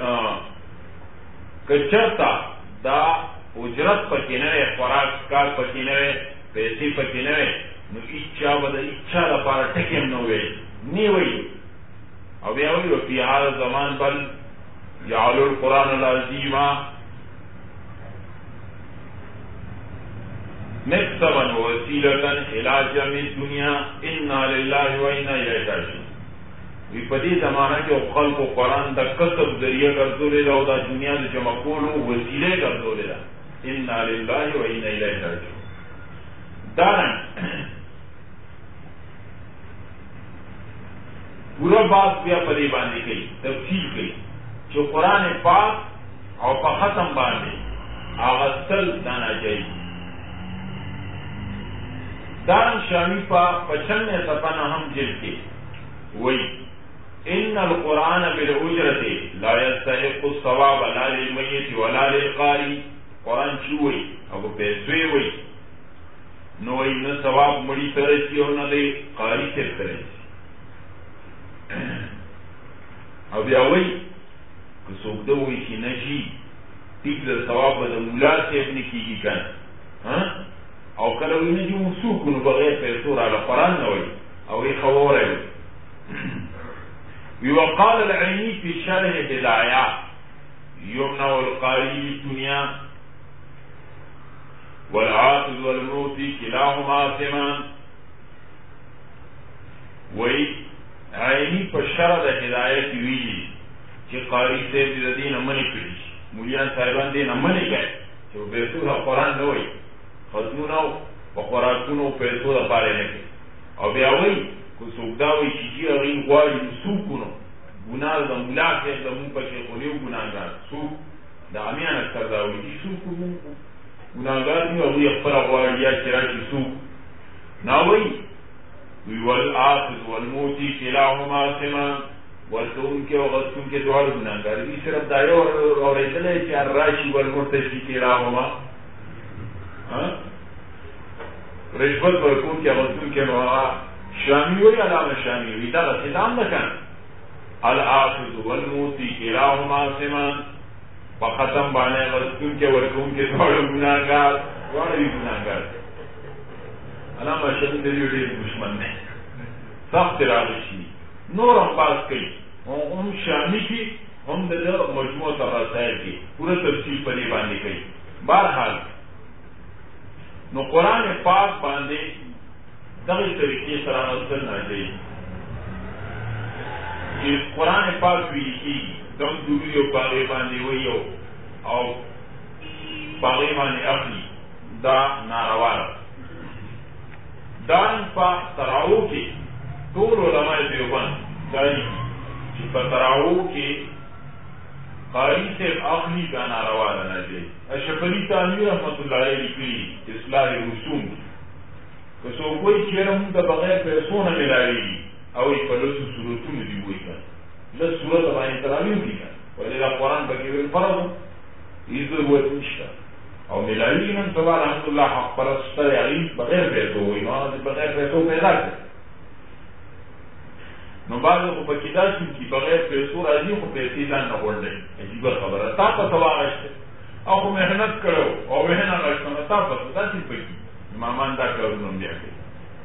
کچرتا دا اجرت پکې نه خوراک کار پکې نه پیسې پکې نه نو اچھا بده اچھا لپاره ټکیم نو وی نی وی او بیا وی په هغه زمان بل جعلوا القرآن العظیم مكتبا ووسيلة إلى جميع الدنيا إنا لله وإنا إليه راجعون وی په دې زمانہ کې خلق قرآن د کسب ذریعہ ګرځولې او د دنیا د جمع کولو وسیله ګرځولې ده إنا لله وإنا إليه راجعون دا پورا بات بیا په دې باندې کوي تفصیل کوي چې قرآن پاک او په ختم باندې اغسل دانا جائی دارن شامی پا 95 صفحہ ہم جلد کے وی ان القرآن بالاجرت لا يستحق الثواب لا للمیت ولا للقاری قرآن چوئی او پیسوی وی نوئی نہ ثواب مڑی ترسی اور نہ دے قاری سے ترسی او بیا وی کسوک دو وی کی نشی تیک در ثواب دا مولا سے اپنی کی کن او کلوی نجی مسوکنو بغیر پیسور علی قرآن نوی او ای خوار ہے وقال العینی فی شرح ہدایہ یمنع القاری دنیا والعاقل والموتی کلاهما آثمان وی عینی پر شرح ہدایت ویلی چې قاری صاحب د دین منی کړی مولیان صاحبان دین منی کړي چې پیسو قرآن نه وای خدمونه او خوراکونو پیسو لپاره نه کوي او بیا وای کو څوک دا وای چې هغه غواړي سوکونو ګناه د مولا کې د مون په کې خو یو ګناهګار سوک دا امیان اکثر داوی چې څوک ګناهګار دي او یې خپله غواړي یا چې راشي څوک ناوی وی والآخذ والموتی کلاهما سمان ورکوونکي او غوښتونکي دواړه ګناهګار دي صرف دا یو اورېدلی چې الراشي والمرتشي کلاهما رشوت ورکوونکي او غوښتونکي نو شامي وی علامه شامي وی دغسې دا هم نه کنه الآخذ والموتی کلاهما سمان په ختم باندې غوښتونکي ورکوونکي دواړه ګناهګار دواړه وي ګناهګار علامه شامي د دې ډېر دشمن دی سخت راغلی شي نور هم باز کوي هم شامی کی هم د مجموع تفاسیر کی پورا تفصیل په دې باندې کوي بهرحال نو قرآن پاک باندې دغه طریقې سره اصل راځي چې قرآن پاک ویل کېږي کوم دوی او باغې باندې وایي او باغې باندې اخلي دا ناروا ده دا په تراو کې ټول علماء دیوبند دایي چې په تراو کې قاری صاحب اخلي دا ناروا ده نه دی اشرفي تعالی رحمت الله علیه لیکلي اصلاح رسوم که څوک وایي چې موږ د بغیر پیسو نه ملاوي او په لاسو صورتونو دی وایي لږ صورت باندې تراویح دي ولې دا قرآن پکې ویل فرض هیڅ ضرورت نشته او ملاوي نن سبا الحمدلله حق پرسته یعنی بغیر پیسو وایي نو بغیر پیسو پیدا کړي نو بعض خو پکې داسې چې بغیر پیسو راځي خو پیسې ځان نه غونډوي عجیبه خبره تا پسې واغېسته او خو محنت کړو او محنت راغېسته نو تا پسې داسې پکې امامان دا کارونه هم بیا کوي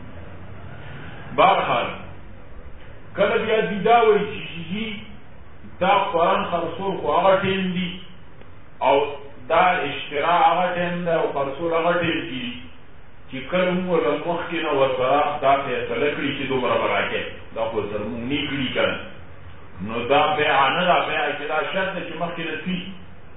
بهرحال کله بیا دي دا وایي چې دا قرآن خرڅول خو هغه ټیم دي او دا اشترا هغه ټیم ده او خرڅول هغه ټیم دي چې کله موږ له مخکې نه ورسره دا فیصله کړي چې دومره به راکړي دا خو سره مونږ نه کړي که نو دا بیعه نه ده بیعه چې دا شرط ده چې مخکې نه سي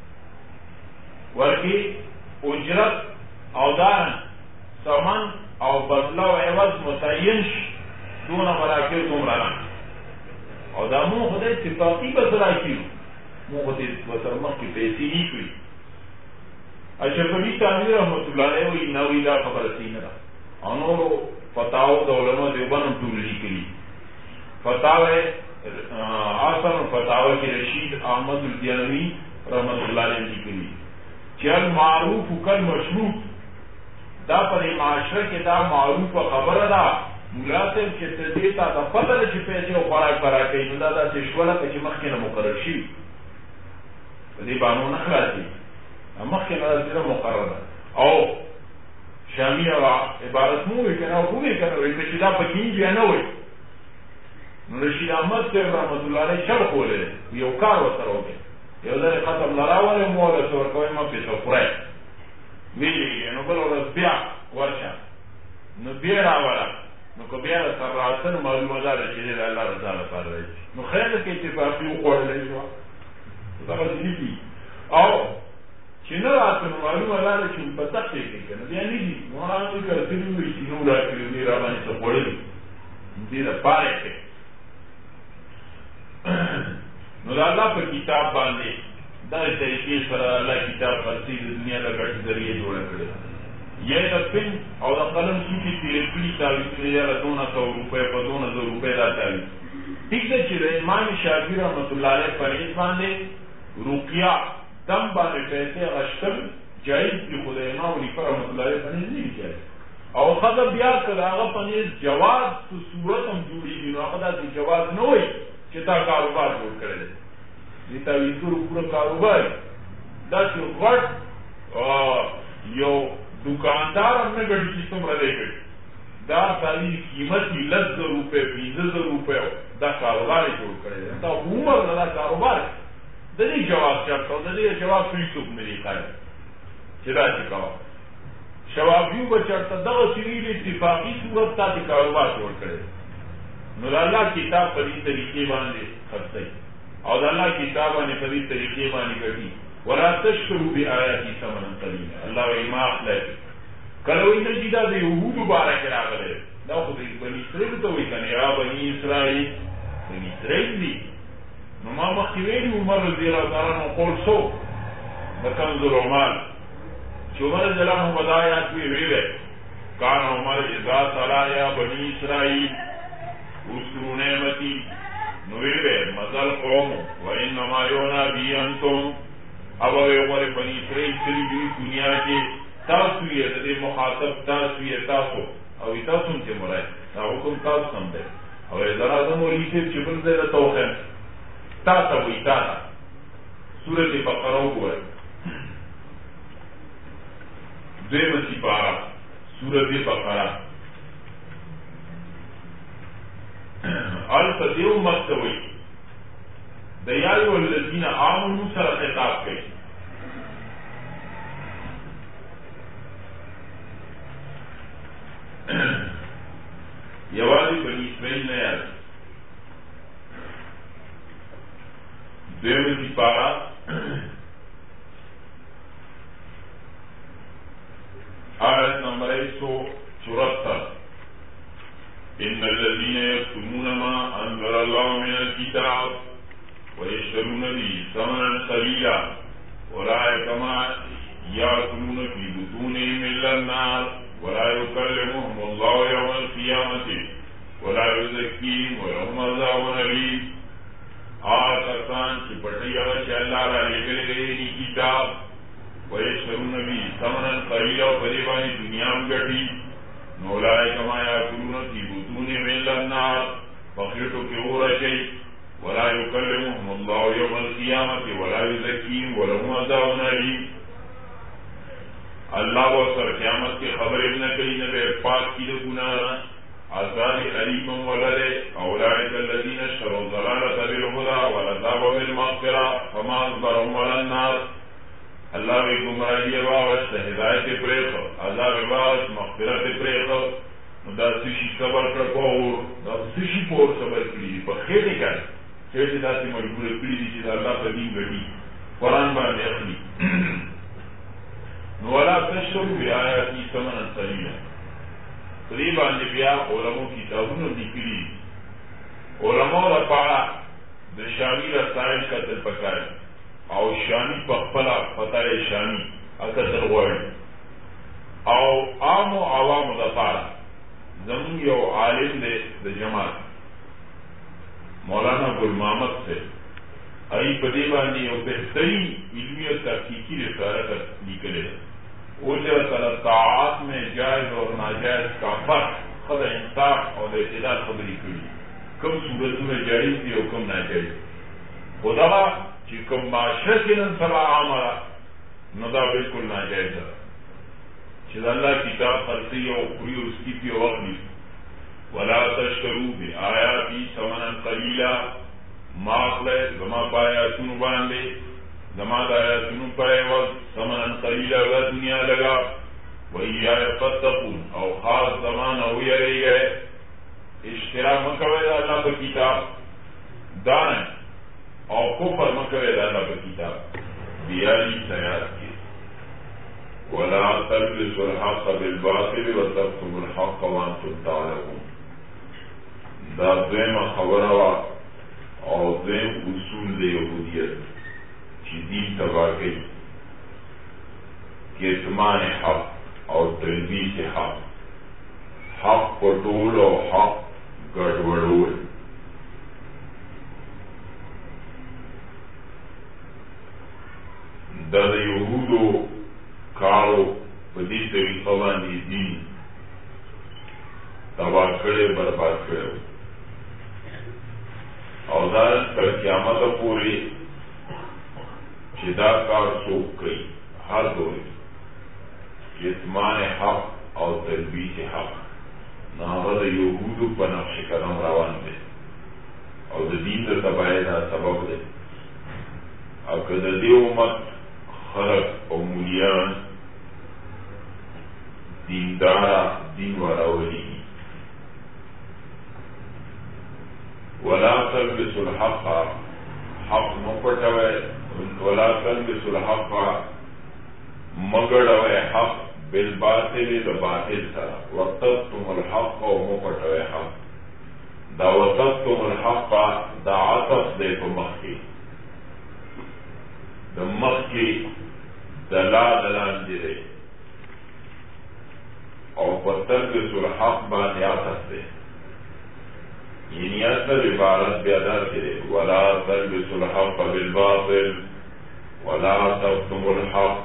ورکې اجرت او دارن سامان او بدله او عوض متعین شي دونه به راکړي دومره نه او دا مونږ خو د اتفاقي به څه راکړي مونږ خو ورسره مخکې پیسې نه کړي اشرفي تعالی رحمت الله علیه وایي نه وایي دا خبره صحیح نه ده او نورو فتاو د علماء دیوبند هم ټول لیکلي فتاوی آثر فتاوی کی رشید احمد الدیانوی رحمت اللہ علیہ لیکلی چې المعروف کالمشروط دا پر معاشره کې دا معروف خبره ده مولا صاحب چې دې ته د پته ده چې پیسې او خوراک برا کوي نو دا داسې شوله چې مخکې نه مقرر شي په دې باندې نه خلاصي مخکې نه داسې مقرر ده او شامی عبارت مو وي که نه خو وي که نه وي چې دا پکې بیا نه وي نو رشید احمد صاحب رحمت الله علیه شرح ولري یو کار ورسره وکړي یو ځل ختم نه راولې مو له څه ورکوئ ما پیسه خورئ ویلې نو بله ورځ بیا ورشه نو بیا راوله نو که بیا سره راته نو معلومه ده چې د الله رضا لپاره دی نو خیر ده که اتفاقي وخوړلی شوه دغسې نه دي او چې نه راته نو معلومه ده چې په تختې کې که نه بیا نه دي نو هغه کله تلي وایي چې نو راکړي دې را باندې څه خوړلي دې دپاره یې کوي نو دا الله په کتاب باندې دا طریقې سره الله کتاب خرڅي د دنیا د ګټې ذریعه جوړه کړې یا د پن او د قلم څوکې تېرې کړي تعویضونه یا له 200 روپۍ په 2000 روپۍ دا تعویض ټیک ده چې د امام شافعي رحمت الله علیه په حدیث باندې رقیه دم باندې پیسې غشتل جایز دي خو د امام حنیفه رحمت الله علیه په حدیث نه دي جایز او ښځه بیا که د هغه په حدیث جواز په صورت هم جوړېږي نو هغه داسې جواز نه وایي چې تا کاروبار جوړ کړی دی د تعویضونو پوره کاروبار داسې غټ یو دکاندار هم نه ګڼي چې څومره دی ګڼي دا تعویض قیمت یې 10,000 روپۍ 15,000 روپۍ دا کاروبار یې جوړ کړی دی دا عمر نه دا کاروبار د دې جواز چېرته او د دې جواز هېڅوک نه دی ښایي چې داسې کوه شوافیو به چېرته دغسې وي د اتفاقي صورت تاسې کاروبار جوړ کړی نو د الله کتاب په دې طریقې باندې خرڅوي او د الله کتاب باندې په دې طریقې باندې ګټي ولا تشتروا بآیاتي ثمنا قلیلا الله وایي ما اخلی کله وایي نه چې دا د یهودو باره کې راغلی دا خو د بني اسرایلو ته وایي که نه یا بني اسرایل بني اسرایل دي نو ما مخکې ویلي عمر رضی الله تعالی عنه قول څو नकम जुलमान चुमर जला बताया कि वे कान हमारे इजा सलाया बनी इसराइल उसरू नेमती नुवे मजल कौम व इन नमायोना भी अंतुम अब हमारे बनी इसराइल चली हुई दुनिया के तासुए मुखातब तासुए तासो और इता सुनते मुराय ना हुक्म तास समझे और जरा और इसे चिपन से तोखे तासा वही तासा सूरज बकरा हुआ द्वेमसी पारा सूरज बकरा अल सदेव मस्त हुई दयालु वल्लज़ीन आमनू सर खिताब कई यवाली बनी इसराइल ने याद द्वेमसी पारा आयत नंबर 174 इन्नल्लज़ीन यक्तुमून मा अंज़लल्लाहु मिनल किताब व यश्तरून बिही समनन क़लीला उलाइका मा याकुलून फी बुतूनिहिम इल्लन नार वला युकल्लिमुहुमुल्लाहु यौमल क़ियामति वला युज़क्कीहिम व लहुम अज़ाबुन अलीम आसान की पटिया अल्लाह लेकर गए किताब वयशरून भी समन करिया परिवानी दुनिया में गठी नौलाए कमाया कुरुन की बुतूने में लन्नार बकरियों के हो रहे वला युकल्लिमुहुमुल्लाहु यौमल क़ियामति वला युज़क्कीहिम व लहुम अज़ाबुन अलीम अल्लाह वो सर क़यामत की खबर न कही न पाक की गुनाह आज़ाब अलीम वलदे औलाइका अल्लज़ीना इश्तरौ ज़लालत बिल हुदा वल अज़ाब बिल मग़फ़िरा फमा असबरहुम अलन नार अल्लाह वे गुमराही वावश हिदायत प्रेख अज़ाब वावश मग़फ़िरत प्रेख मुदासिशी सबर कर दासिशी पोर सबर करी बखेटे का कैसे दासी मजबूर पीड़ी दी अल्लाह का दीन गढ़ी कुरान बांधे अपनी नोला तशरू आयाती समन सलीला करीबा निबिया ओलमों की ताबून निकली ओलमों रपाड़ा दशामी रसायल का दिल पकाए और शानी पखपला फताए शानी अकदर वर्ड और आमो आवाम रपाड़ा जमीन यो आलिम दे जमात मौलाना गुल मोहम्मद से आई बदेबा ने बेहतरीन इल्मियत तहकीकी रिसाला निकले ताआत में जायज और नाजायज का फर्क खुद इंसाफ और एतदाल खबरी करी कम सूरत में जायज थी और कम नाजायज खुदा कि कम माशरे के नन सला हमारा नदा बिल्कुल नाजायज है चिल्ला किताब फरसी और पूरी उसकी भी वक्ली वला तशरू भी आया भी समन कलीला माखले जमा पाया सुन बांधे नमाज आया सुनू पाए वक्त समन कलीला का दुनिया लगा वही आया फत्तकून और खास जमाना हुआ रह गए इश्तिरा मकबूल अल्लाह पर किताब दान और कुफर मकबूल अल्लाह पर किताब बियाली तैयार की वला तल्बिसुल हक़ बिल बातिल व तक्तुमुल हक़ व अंतुम तालमून दा ज़ेम खबरवा और ज़ेम उसूल दे यहूदियत दीन तबाह गई केतमान हक और तलबीस हक हक पटोल और हक गड़बड़ोल दर यहूदो कारो बदी तरीका बांधी दीन तबाह करे बर्बाद करे और कर क़यामत पूरी शिदाकार सोख गई हर दौर कितमान हक और तलबीस हक नावद यहूद पर नक्श कदम रवान दे और दीन का तबाही का सबब दे अब कदे उम्मत खलक और मुलियान दीनदारा दीन वाला वली वला तल्बिसुल हक़ हक न पटवे वला तल्बिसुल हक़ मगड़वे हक बिल बातिल द बातिल था वतक्तुमुल हक़ और मुपटवे हक दा वतक्तुमुल हक़ दा आतफ दे तो मक्की द मक्की دلا دلاندې دی او په تلبس الحق باندې عطف دی، یعنی اصل عبارت بیا داسې دی ولا تلبس الحق بالباطل ولا تكتموا الحق،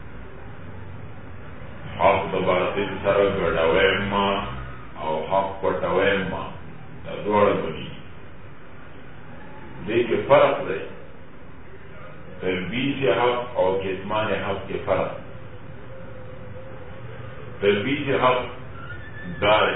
حق د باطل سره ګډوئ ما او حق پټوئ ما، دا دواړه بني دې کې فرق دی، تلبیس حق او کتمان حق کې فرق. تلبیس حق دار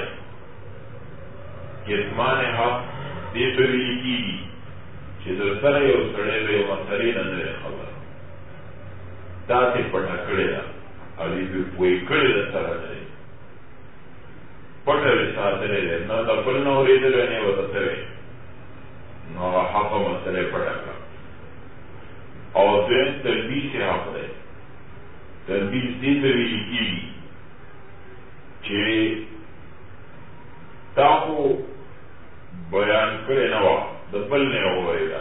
کتمان حق دې په ویل کېږي چې د سره یو سړی به یو مسلې نه لري خبره دا ته پټه کړې ده او دې په پوي کړې ده سره نه پټه ساتلې ده نه د بل نو ورېدل نه وته سره نو حق مسلې پټه کړه. او دین تلبیس حق ده، تلبیس دې په ویل کېږي چې تاسو بیان کړی نه و د بل نه اورېده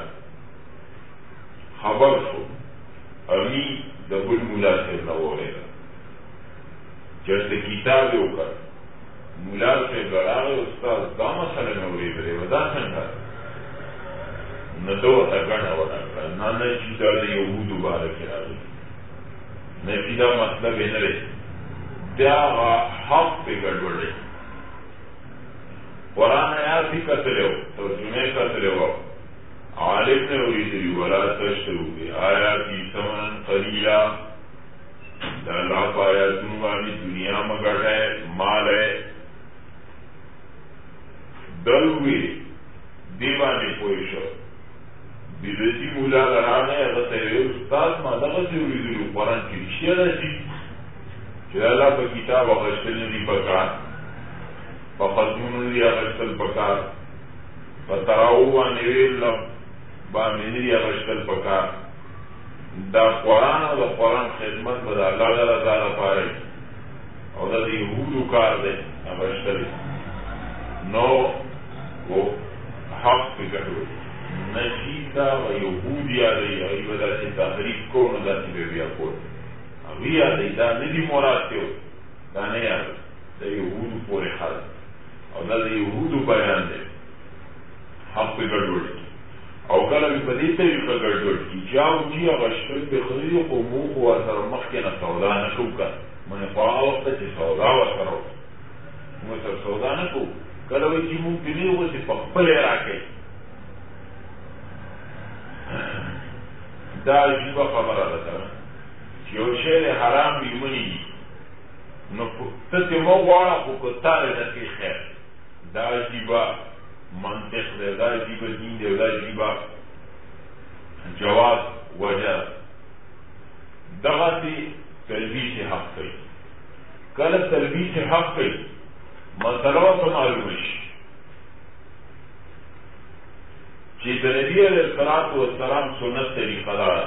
خبر شو امی د بل مولا صاحب نه اورېده چېرته کتاب یې وکړ مولا صاحب راغی استاد دا مسله مې اورېدلې وه دا څنګه نه ده ورته ګڼه ونه کړه نه چې دا د یهودو باره کې راغلي نه چې دا مطلب یې نه دی بیا حق پې ګډوډی قرآن آیات بھی کتلے ہو ترجمے کتلے ہو عالم نے اوریدلی ولا تشترو بآیاتی ثمنا قلیلا دا اللہ پا آیاتونو باندې دنیا مگڑ ہے مال ہے دلوی دیوانی پوئی شو بیدتی مولا لرانے اغسر استاد ما دغسی اوریدلو قرآن کی رشیہ دا جی چه اللہ پا کتاب اغشتل ندی پکار فقدمون دی اغشتل پکار فتراؤ وانویل بامینی اغشتل پکار دا قرآن و دا قرآن خدمت بدا اللہ دا رضا پارے او دا دی یهودو کار دے اغشتل نو وہ حق پی کٹو نشید دا و یهودی آدھئی ایو دا سی تحریف کو نو دا سی بے بیا کول اوی آدھئی دا ندی مراد تیو دا نی آدھئی دا یهودو پوری خالد او دا یهودو بیان دی حق پی گڑوڑ کی او کلا بی پدی طریقه گڑوڑ کی جاو جی اغشتل بی خریدی قموخ و اثر مخینا سودا نکو کن من پاہ وقتا چی سودا و اثر ہو مصر سودا نکو کلا بی جی ممکنی ہو سی پخپل راکی دا عجیبا خبر آدھتا چی او شیر حرام بیمونی نو تتی مو وارا خو کتار نکی خیر دا عجیبا منطق دے دا عجیبا دین دے دا عجیبا جواز وجہ دغتی تلبیس حق کئی کل تلبیس حق کئی مسئلہ تو معلومش چی نبی علیہ السلام سنت طریقہ دارا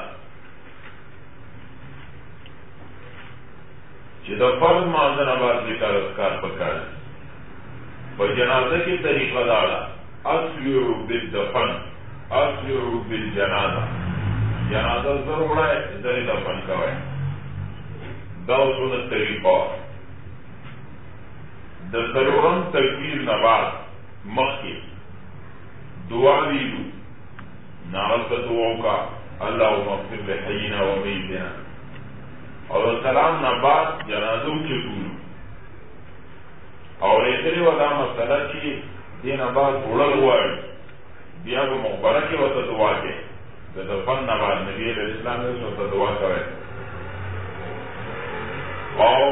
چی دا فرض مازن آباد ذکر اذکار پکار پا جنازہ کی طریقہ دارا اسلعو بالدفن اسلعو بالجنازہ جنازہ ضرور ہے ذری دفن کوئے دا سنت طریقہ دا ضرورم تکبیر نباد مخی دعا دیدو نارد دعاو کا اللہم اغفر لحینا و میتنا اور سلام نباد جنازو کے دورو اور ایتری ودا مسئلہ چی دین بعد بڑل ہوئی بیا کو مقبرہ کی وقت دعا کے دفن نباد نبی علیہ السلام نے اس وقت دعا کرے اور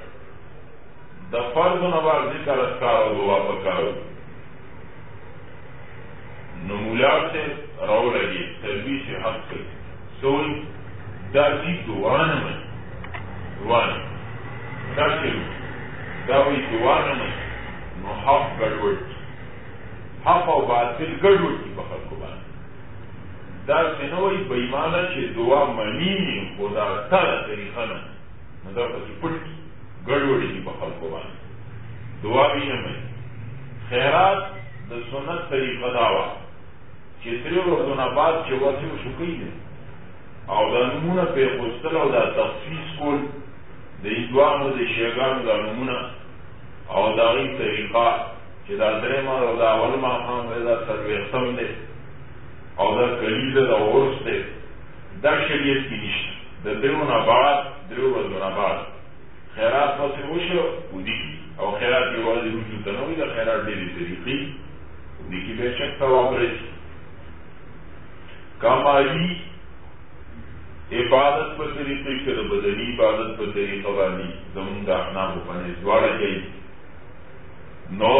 دفرد نباد ذکر اذکار و دعا پکارو نمولار سے رو لگی تلبیس حق کئی سوئی دا جی دعانا میں دعانا دا چلو داوی دعانا میں نو حق گڑوڑ حق و باطل گڑوڑ کی بخل کو بانا دا سنوی بیمانا چه دعا منینی خدا تارا طریقہ نا نظر پسی پٹ کی گڑوڑی کی بخل کو بانا دعا بھی نمی خیرات دا سنت طریقہ داوا چه تری وردونا بعد چه واسی و شکی دی او دا نمونه پیغستل او دا تخصیص کول د هندوانو د شیعګانو دا نمونه او دا غي طریقه چې دا درېما او دا اول ماښام دا څلوېښتم دی او دا کلیز دا عرس دی دا شریعت کې نشته د دریو نه بعد دریو ورځو نه بعد خیرات پسې وشو ودیږي او خیرات یوازې وجود ته نه وي د خیرات ډېرې طریقې ودیږي بېشک ثواب رسي کمالي عبادت په طریقې کې د بدني عبادت په طریقه باندې زمونږ د احنافو په نس دواړه کوي نو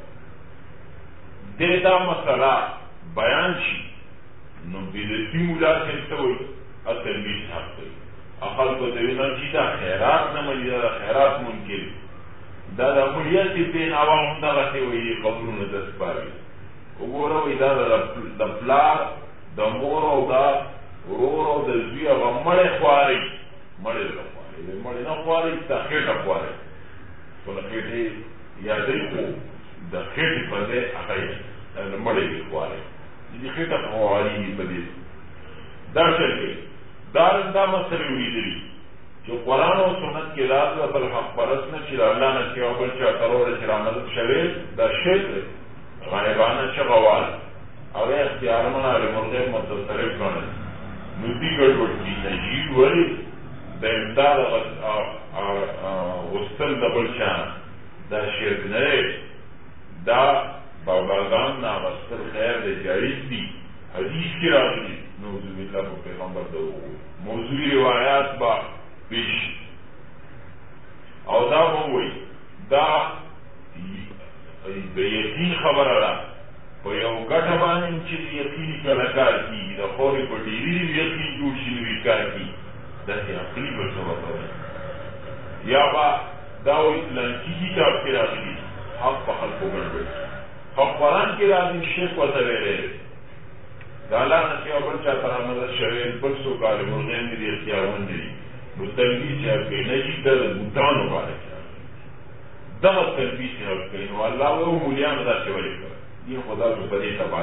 دې دا مسله بیان شي نو بدعتي ملا صاحب ته وایي تلمیذ حق کوي خلکو ته ویل چې دا خیرات نه مني دا خیرات منکر دا د ملیت بین عوام همدغسې وایي قبرونه د سپاري وګوره وایي دا د پلار د مور او دا ورور او د زوی هغه مړې خواري مړې نه خواري د مړې نه خواري د خېټه خواري خو د خېټې یادوي خو د خېټې په ځای هغه یې د مړې خواري د خېټه خواري په دې دا شی کوي دا مسئلې ولیدلي چې قرآن او سنت کې راځي بل حق پرست نه چې الله نه چې بل چا تروره چې رامدد شوی دا شرک دی غایبانه چغه وال او اختیارونه عالم الغیب متصرف کړي نو دې ګډوډ دي تجید ولې د امداد غسل د بل چا دا شرک نه دا باباګان نه غسل خیر دی جایز دي حدیث کې راغلي نعوذ بالله په پیغمبر د موضوعي روایات با پیش او دا وایي دا د یقین خبره ده په یو ګټه باندې چې یقین کله کار کېږي د خورې په ډېري یقین جوړ شي نو کار کېږي داسې عقلي به څه وکړي یا به دا وایي فلانکي کتاب کې راغلي حق په خلکو ګډوډ خو قرآن کې راځي شرک ورته ویلی دا الله نه چې بل چا ته رامدد شوی بل څوک عالم الغیب نه دي اختیارمند دي نو تلبیس یې کوي نه چې د بوتانو باندې دغه تلبیس یې کوي نو الله وایي مولیانو داسې ولې کوي دې خدا په دې تبع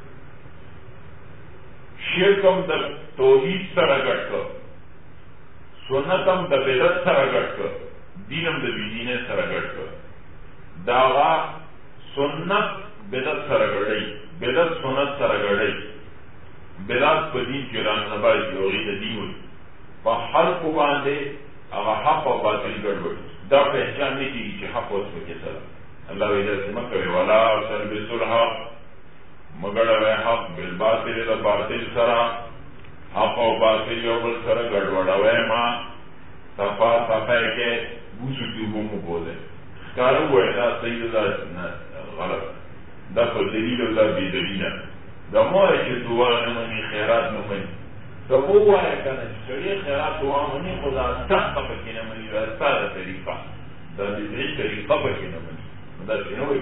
شرک هم د توحید سره ګډ کړ سنت هم د بدعت سره ګډ کړ دین هم د بېدینۍ سره ګډ کړ دا هغه سنت بدعت سره ګډوي بدعت سنت سره ګډوي بدعت په دین کې رانغبای دي او د دین وي په حق باندې هغه حق او باطل ګډوډ دا پہچان نه کیږي چې حق اوس پکې سره الله ویل چې مکه ولا تلبسوا الحق مګړوي حق بالباطل د باطل سره حق او باطل یو بل سره ګډوډوي ما صفا کې وځو دې مو بوله کارو وای دا صحیح ده نه غلط دا په دلیل الله بي دلیل دا مور چې دعا نه مني خیرات نه مني ته ووایه کنه چې سړی خیرات دعا مني خو دا سخته پکې نه مني دا ساده طریقه دا د دې طریقه پکې نه مني دا چې نه وایي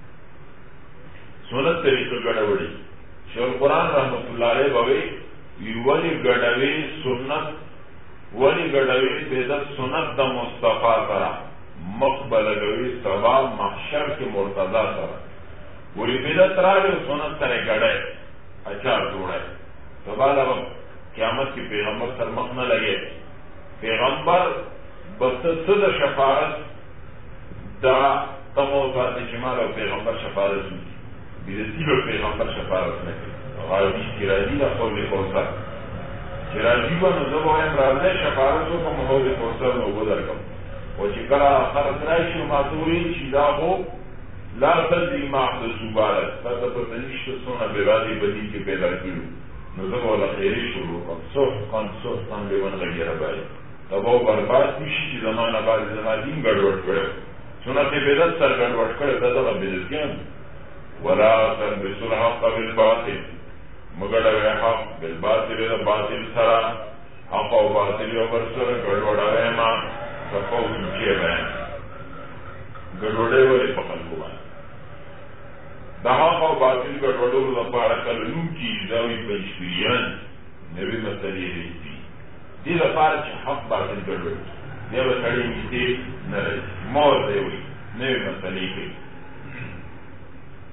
سنت طریقه ګډوډي شیخ القرآن رحمت الله علیه به وایي ولې ګډوي سنت ولې ګډوي بدعت سنت د مصطفی سره مقبله کوي ثواب محشر کې مرتضی سره ولی بدعت راغی سنت سره ګډای اچار جوړای سبا د قیامت کې پیغمبر سره مخ نه لګي پیغمبر بس څه د شفاعت دا تمو باندې جمال او پیغمبر شفاعت کوي بدعتي او پیغمبر شفاعت نه کوي غالبي چې راځي د قول کوثر چې راځي نو زه وایم راځي شفاعت وکم قول کوثر نو وګورم او چې کله خرج راشي ماتوري چې دا هو لا تدري ما حدث بارد فتا پتنیشت سونا برادی بدی کے پیدا کیلو نظم والا خیری شروع کن سوخ لیون غیر بائی تب او برباد میشی چی زمان آباد زمان دین گڑوڑ کرے سنت بدت سر گڑوڑ کرے تدغ بدتیان ولا تلبسوا الحق بالباطل مگر حق بالباطل دا باطل سرا حق و باطل و برسر گڑوڑ ما سفو سوچے بین گڑوڑے والی پخل کو بین دا حق او باطل ګډوډولو لپاره کله نوم کېږي دا وایي پنجپیریان نوې مسلې راځي دې لپاره چې حق باطل ګډوډ دی به سړی نږدې نه راځي مور دی وایي نوې مسلې کوي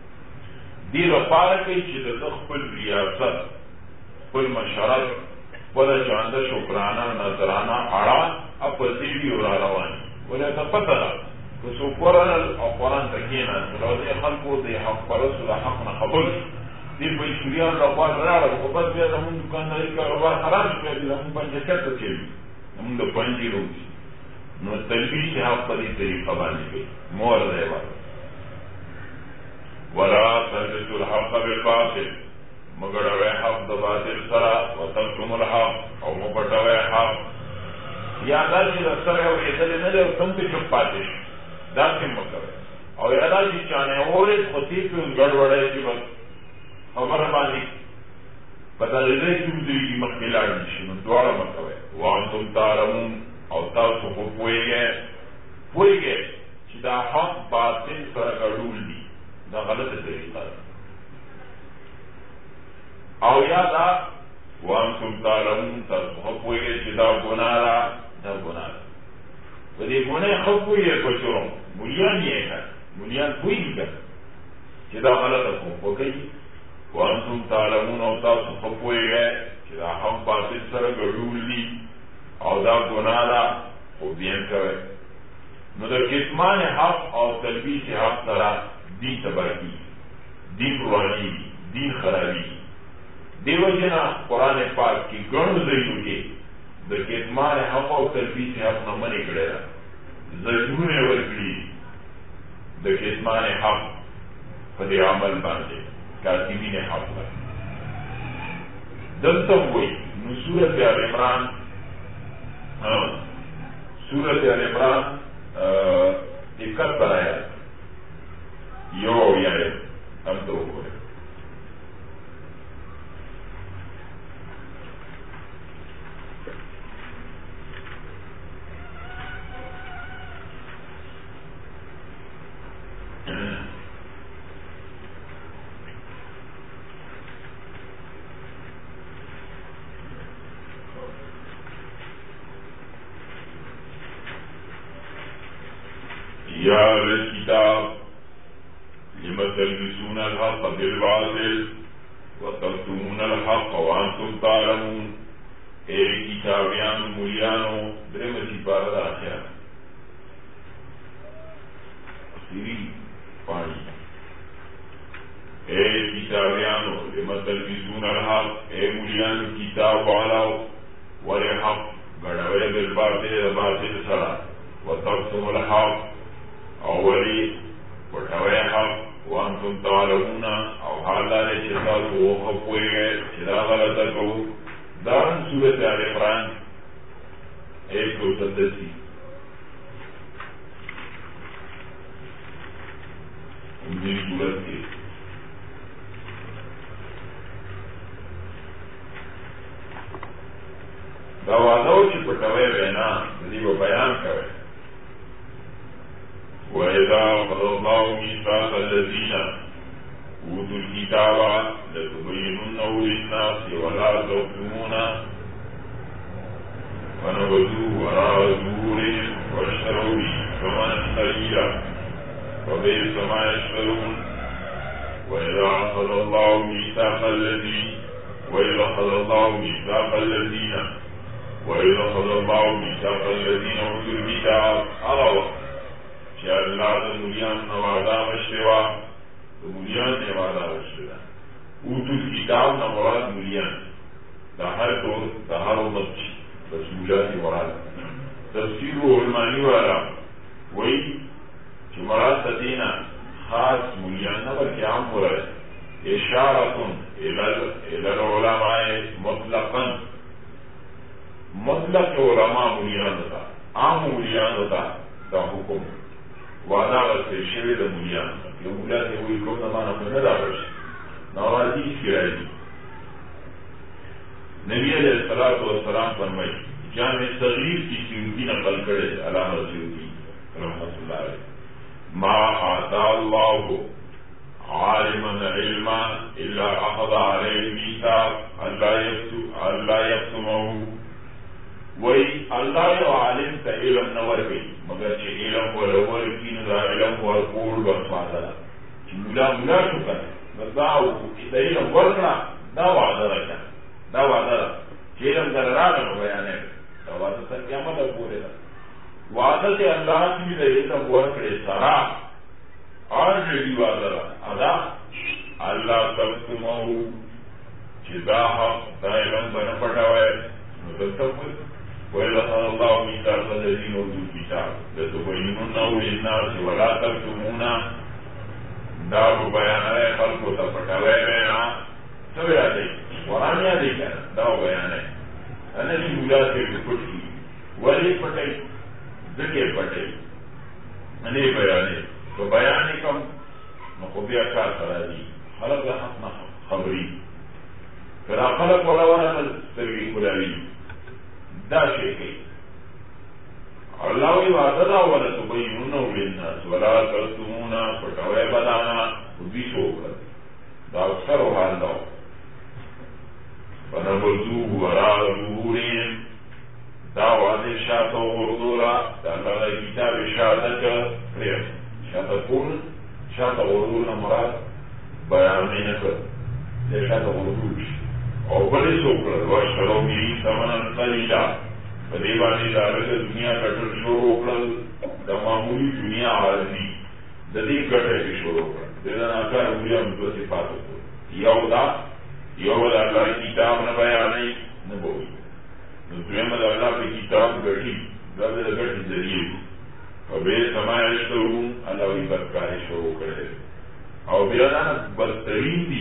دې لپاره کوي چې د خپل ریاست خپل مشرت خپل چانده شکرانه نظرانه اړه اپسی وی ور رواني ولې ته پته ده که څوک ورنل او قرآن ته کېناستل او دې خلکو د حق پرستو د حق نه خبر شو دې پیسوریان راخوا راغله خو بس بیا زمونږ دوکانداري کاروبار خراب شو بیا زمونږ پنجه چېرته کوي زمونږ د پنجې روځي نو تلبیس حق په دې طریقه باندې کوي مور دی ولا تلبسوا الحق بالباطل مګړوئ حق د باطل سره وتکتموا الحق او مو پټوئ حق یا دا چې د سره اورېدلې نه دی او تم پې چوپ پاتې شي داسې مه کوئ او یا دا چې چا نه اورېد خو دې پې ګډوډی چې بس خبره باندې په دغه ځای کې ودرېږي مخکې لاړ نه شي نو دواړه مه کوئ وانتم تعلمون او تاسو خو پوهېږئ چې دا حق باطل سره ګډول دي دا غلطه طریقه ده او یا دا وانتم تعلمون تاسو خو پوهېږئ چې دا ګناه ده دا ګناه ده په دې ګناه خو پوهېږئ په جرم ملیان یې کړ ملیان پوهېږي که چې دا غلطه کوم وکړي وانتم تعلمون او تاسو خو پوهېږئ چې دا حق باطل سره ګډول دي او دا ګناه ده خو بیا کوئ نو د کتمان حق او تلبیس حق سره دین تباہ کی دین روحانی دین خرابی دیو جنا قرآن پاک کی گن ضرور کے د کتمان حق او تلبیس حق نہ منع کرے ضرور ورکڑی د کتمان حق فدی عمل باندې کاتبین حق پر دلته وی نو سورۃ آل عمران سورۃ آل عمران 71 آیات یو یعنی ہم دو ہوئے یا الکتاب لم تلبسون الحق بالباطل وتكتمون الحق وانتم تعلمون اے کتابیان مولیانو درم سپارہ دا آخر اخیری پانی اے کتابیانو لم تلبسون الحق اے مولیان کتاب والاو ورحق گڑوے بالباطل باطل سرا وتكتمون الحق اولی پټوی حق وانتم تعلمون او حال دار چې تاسو وپوهیږئ چې دا غلطه کوو دا سورۃ آل عمران 137 دې سورۃ کې دا وعده چې پټوی وینا دې بیان کوي وَإِذَا أَخَذَ اللَّهُ مِيثَاقَ الَّذِينَ أُوتُوا الْكِتَابَ لَتُبَيِّنُنَّهُ لِلنَّاسِ وَلَا تَكْتُمُونَهُ فَنَبَذُوهُ وَرَاءَ ظُهُورِهِمْ وَاشْتَرَوْا بِهِ ثَمَنًا قَلِيلًا فَبِئْسَ مَا يَشْتَرُونَ وَإِذَا أَخَذَ اللَّهُ مِيثَاقَ الَّذِينَ وَإِذَا أَخَذَ اللَّهُ مِيثَاقَ الَّذِينَ أُوتُوا الْكِتَابَ چې الله د مولیان نه وعده وشوه د مولیان نه وعده وشوه اوتو کتاب نه مراد مولیان د هر دور د هر امت رسولان مراد تفسیر علمانی والا وایي چې مراد د دینه خاص مولیان نه بلکې عام مراد اشاره الى العلماء مطلقا مطلق علماء مولیان ته عام مولیان ته دا حکم وعدا ورته شوی د مولیان یو مولا ته وایي کوم نه مانه نه راوړي نو حدیث کې راځي نبی علیہ الصلوۃ والسلام فرمایي جامع صغیر کی سیوطی نقل کړي علامه سیوطی رحمۃ اللہ علیہ ما آتا اللہ عالما علما الا اخذ علیہ میثاق اللہ یقسمه وی اللہ یو عالم تا علم نور گئی مگر چه علم ولور کی ندا علم ورکول برفادا چه مولا شو کنه دا علم ورکنا دا وعده رکن دا وعده چیرم در راغلو بیانې دا واده تر قیامت پورې ده واده چې الله دې دې ته ورکړي سره already واده ادا الله تبتمو چې دا حق دا علم بنا پټاوي نو دلته وإذا قال الله ميثاق الذين أوتوا الكتاب لتبيننه للناس ولا تكتمونه دا بیانې خلکو ته پټاوي نه څه یادې قرآن یادې کړه دا بیانې انا چې مولا کې پټي ولی پټي دغه پټي نه بیانې تو بیانې کوم نو خو بیا کار راځي خلک له حق نه خبري کرا خلک ولا ورته سترګې کولاوي دا شي کوي الله وی وعده ولا تبينونه للناس ولا تكتمونه پټوي بدانا دې شو دا اکثر حال دا فنبذوه وراء ظهورهم دا وعده شاته ورغورا دا الله کتاب شاته کړ شاته کول شاته ورغورا مراد بیان نه کړ دې شاته ورغورا او بلې څوکړه واشرو می ثمنن قليلا په دې باندې دا د دنیا کټل شروع کړل د معمولی دنیا عارضی د دې کټل شروع کړل دا نه کار بیا د صفاتو یو دا یو د الله کتاب نه بیانې نه وایي نو دویمه د الله په کتاب غړي دا د غړي ذریعہ او به سمایشتو الله وی برکار شروع کړل او بیا نه بدترین دي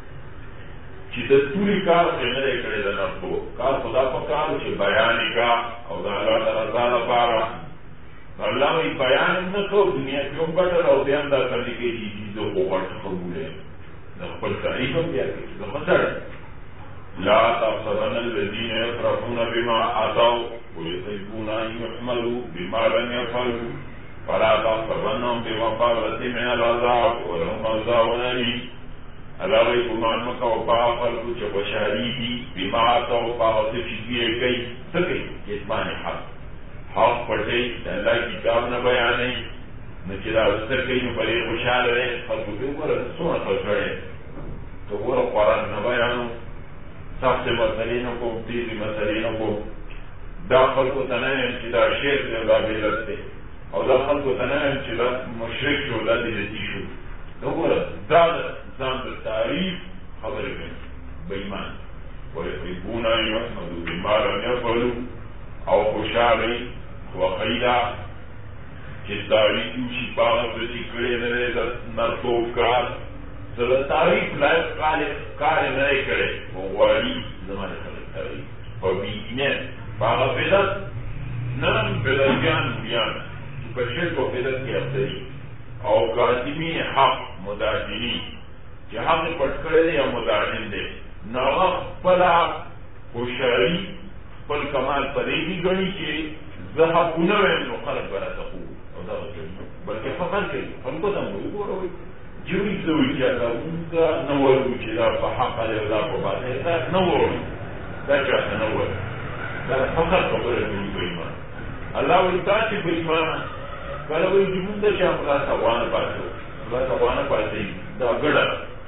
چې د ټولي کار څنګه کړی دا نو کار خدا په کار چې بیان کا او دا الله تعالی لپاره الله وی بیان نه کو دنیا کې هم ګټل او بیا دا کړی کې چې د وګړو قبوله د خپل تعریف بیا کې د مصر لا تحسبن الذين يفرحون بما اتوا ويحبون ان يحملوا بما لم يفعلوا فلا تحسبنهم بمفازة من العذاب ولهم عذاب أليم الله وی ګمان مکه او په خلکو چې بشاری دي بما تاسو په هڅه چې کوي څه کوي کتمان حق پټي د الله کتاب نه بیانې نو چې دا ستر کوي نو پرې خوشاله وي خلکو دې وګوره څونه خوشاله ته وګوره قرآن نه بیانو سخت مسلې نه کوم تیزې مسلې نه کوم دا خلکو ته نه چې دا شرک دی دا بدعت دی او دا خلکو ته نه چې دا مشرک شو دا بدعتي شو وګوره دا ځان د تعریف خبرې کوي بېمان ويحبون ان يحمدوا بما لم يفعلوا او خوشحالي وخیلا چې تعریف یوشي پاغه چې کړی نه دی د نرتوب کار زه تعریف لایق کار نه کړی وغواړي زمانه خلک تعریف په بینه پاغه بدعت نرم بدعتیان بیان په شرک او بدعت کې افضلي او قاتمی حق مداهنی چې حق پټ کړی دی او مداهن دی نو هغه خپله هوښیاري خپل کمال په دې کې ګڼي چې زه حقونه وایم نو خلک به راته ووایي او دغه کوي بلکې فخر کوي خلکو ته مو وګوروئ جوړي څه وایي چې هغه مونږ نه وایو چې دا په حقه دی او دا په باطل دا نه وایو دا چاته نه وایو دا فخر خبره کوي په ایمان الله وایي تاسې په ایمان کله وایي چې مونږ چې همدا افغانه پاتې دا افغانه پاتې دا ګډه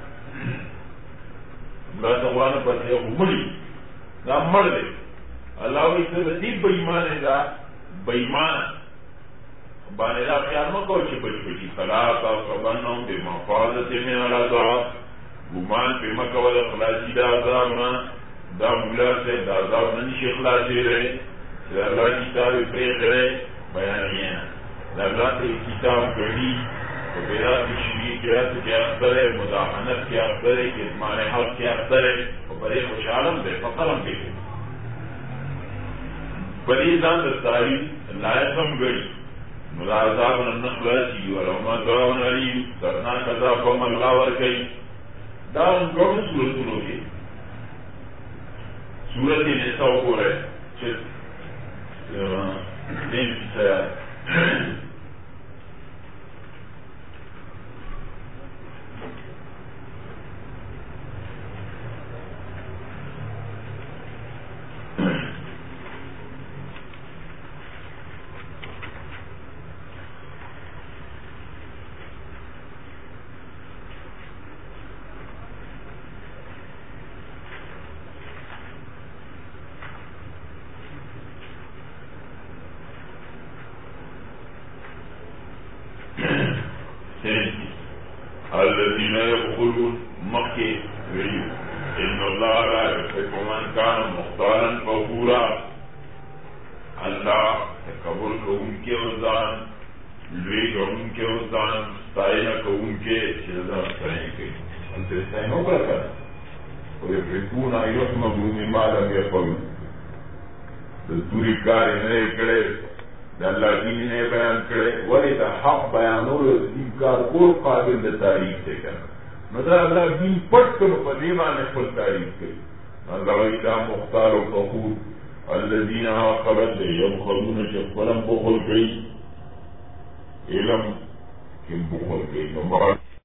دا افغانه پاتې مړي دا مړ دی الله وی ته دې بېمانه دا بېمانه باندې دا خیال مکو چې بچی صلات او صبرنم به مفاضت من العذاب ګمان په مکو د خلاصي دا عذاب نه دا مولا سے دا عذاب نه شي خلاصي لري چې الله کتاب پرې کړي بیان یې دا الله کتاب کړي او بیا د شریعت کې اختر مداهنت کې اختر کتمان حق کې اختر او پرې خوشالم دې فقرم دې بلی ځان د تاریخ لایق هم ګړي نو دا عذاب نه خلاصي ولوما دعون علیم درنا کذا قوم الله ورکي دا ګورو سورتونو کې سورت نساء وګوره چې دین څه والذين يبخلون مكي إن الله لا يحب من كان مختالا فخورا الله تکبر کوونکي او ځان لوی کوونکي او ځان ستاینه کوونکي چې ځان ستاینه کوي انته ستاینه وکړه ويحبون أن يحمدوا بما لم يفعلوا د توري کار نه کړي د الله دین نه بیان کړي ولې د حق بیانولو د کار کول قابل د تعریف دی کنه نو دا الله دین پټ کړو په دې باندې خپل تعریف کوي الله دا مختار او فخور الذين خرج يبخلون شفلم بخل کوي علم کې بخل کوي نو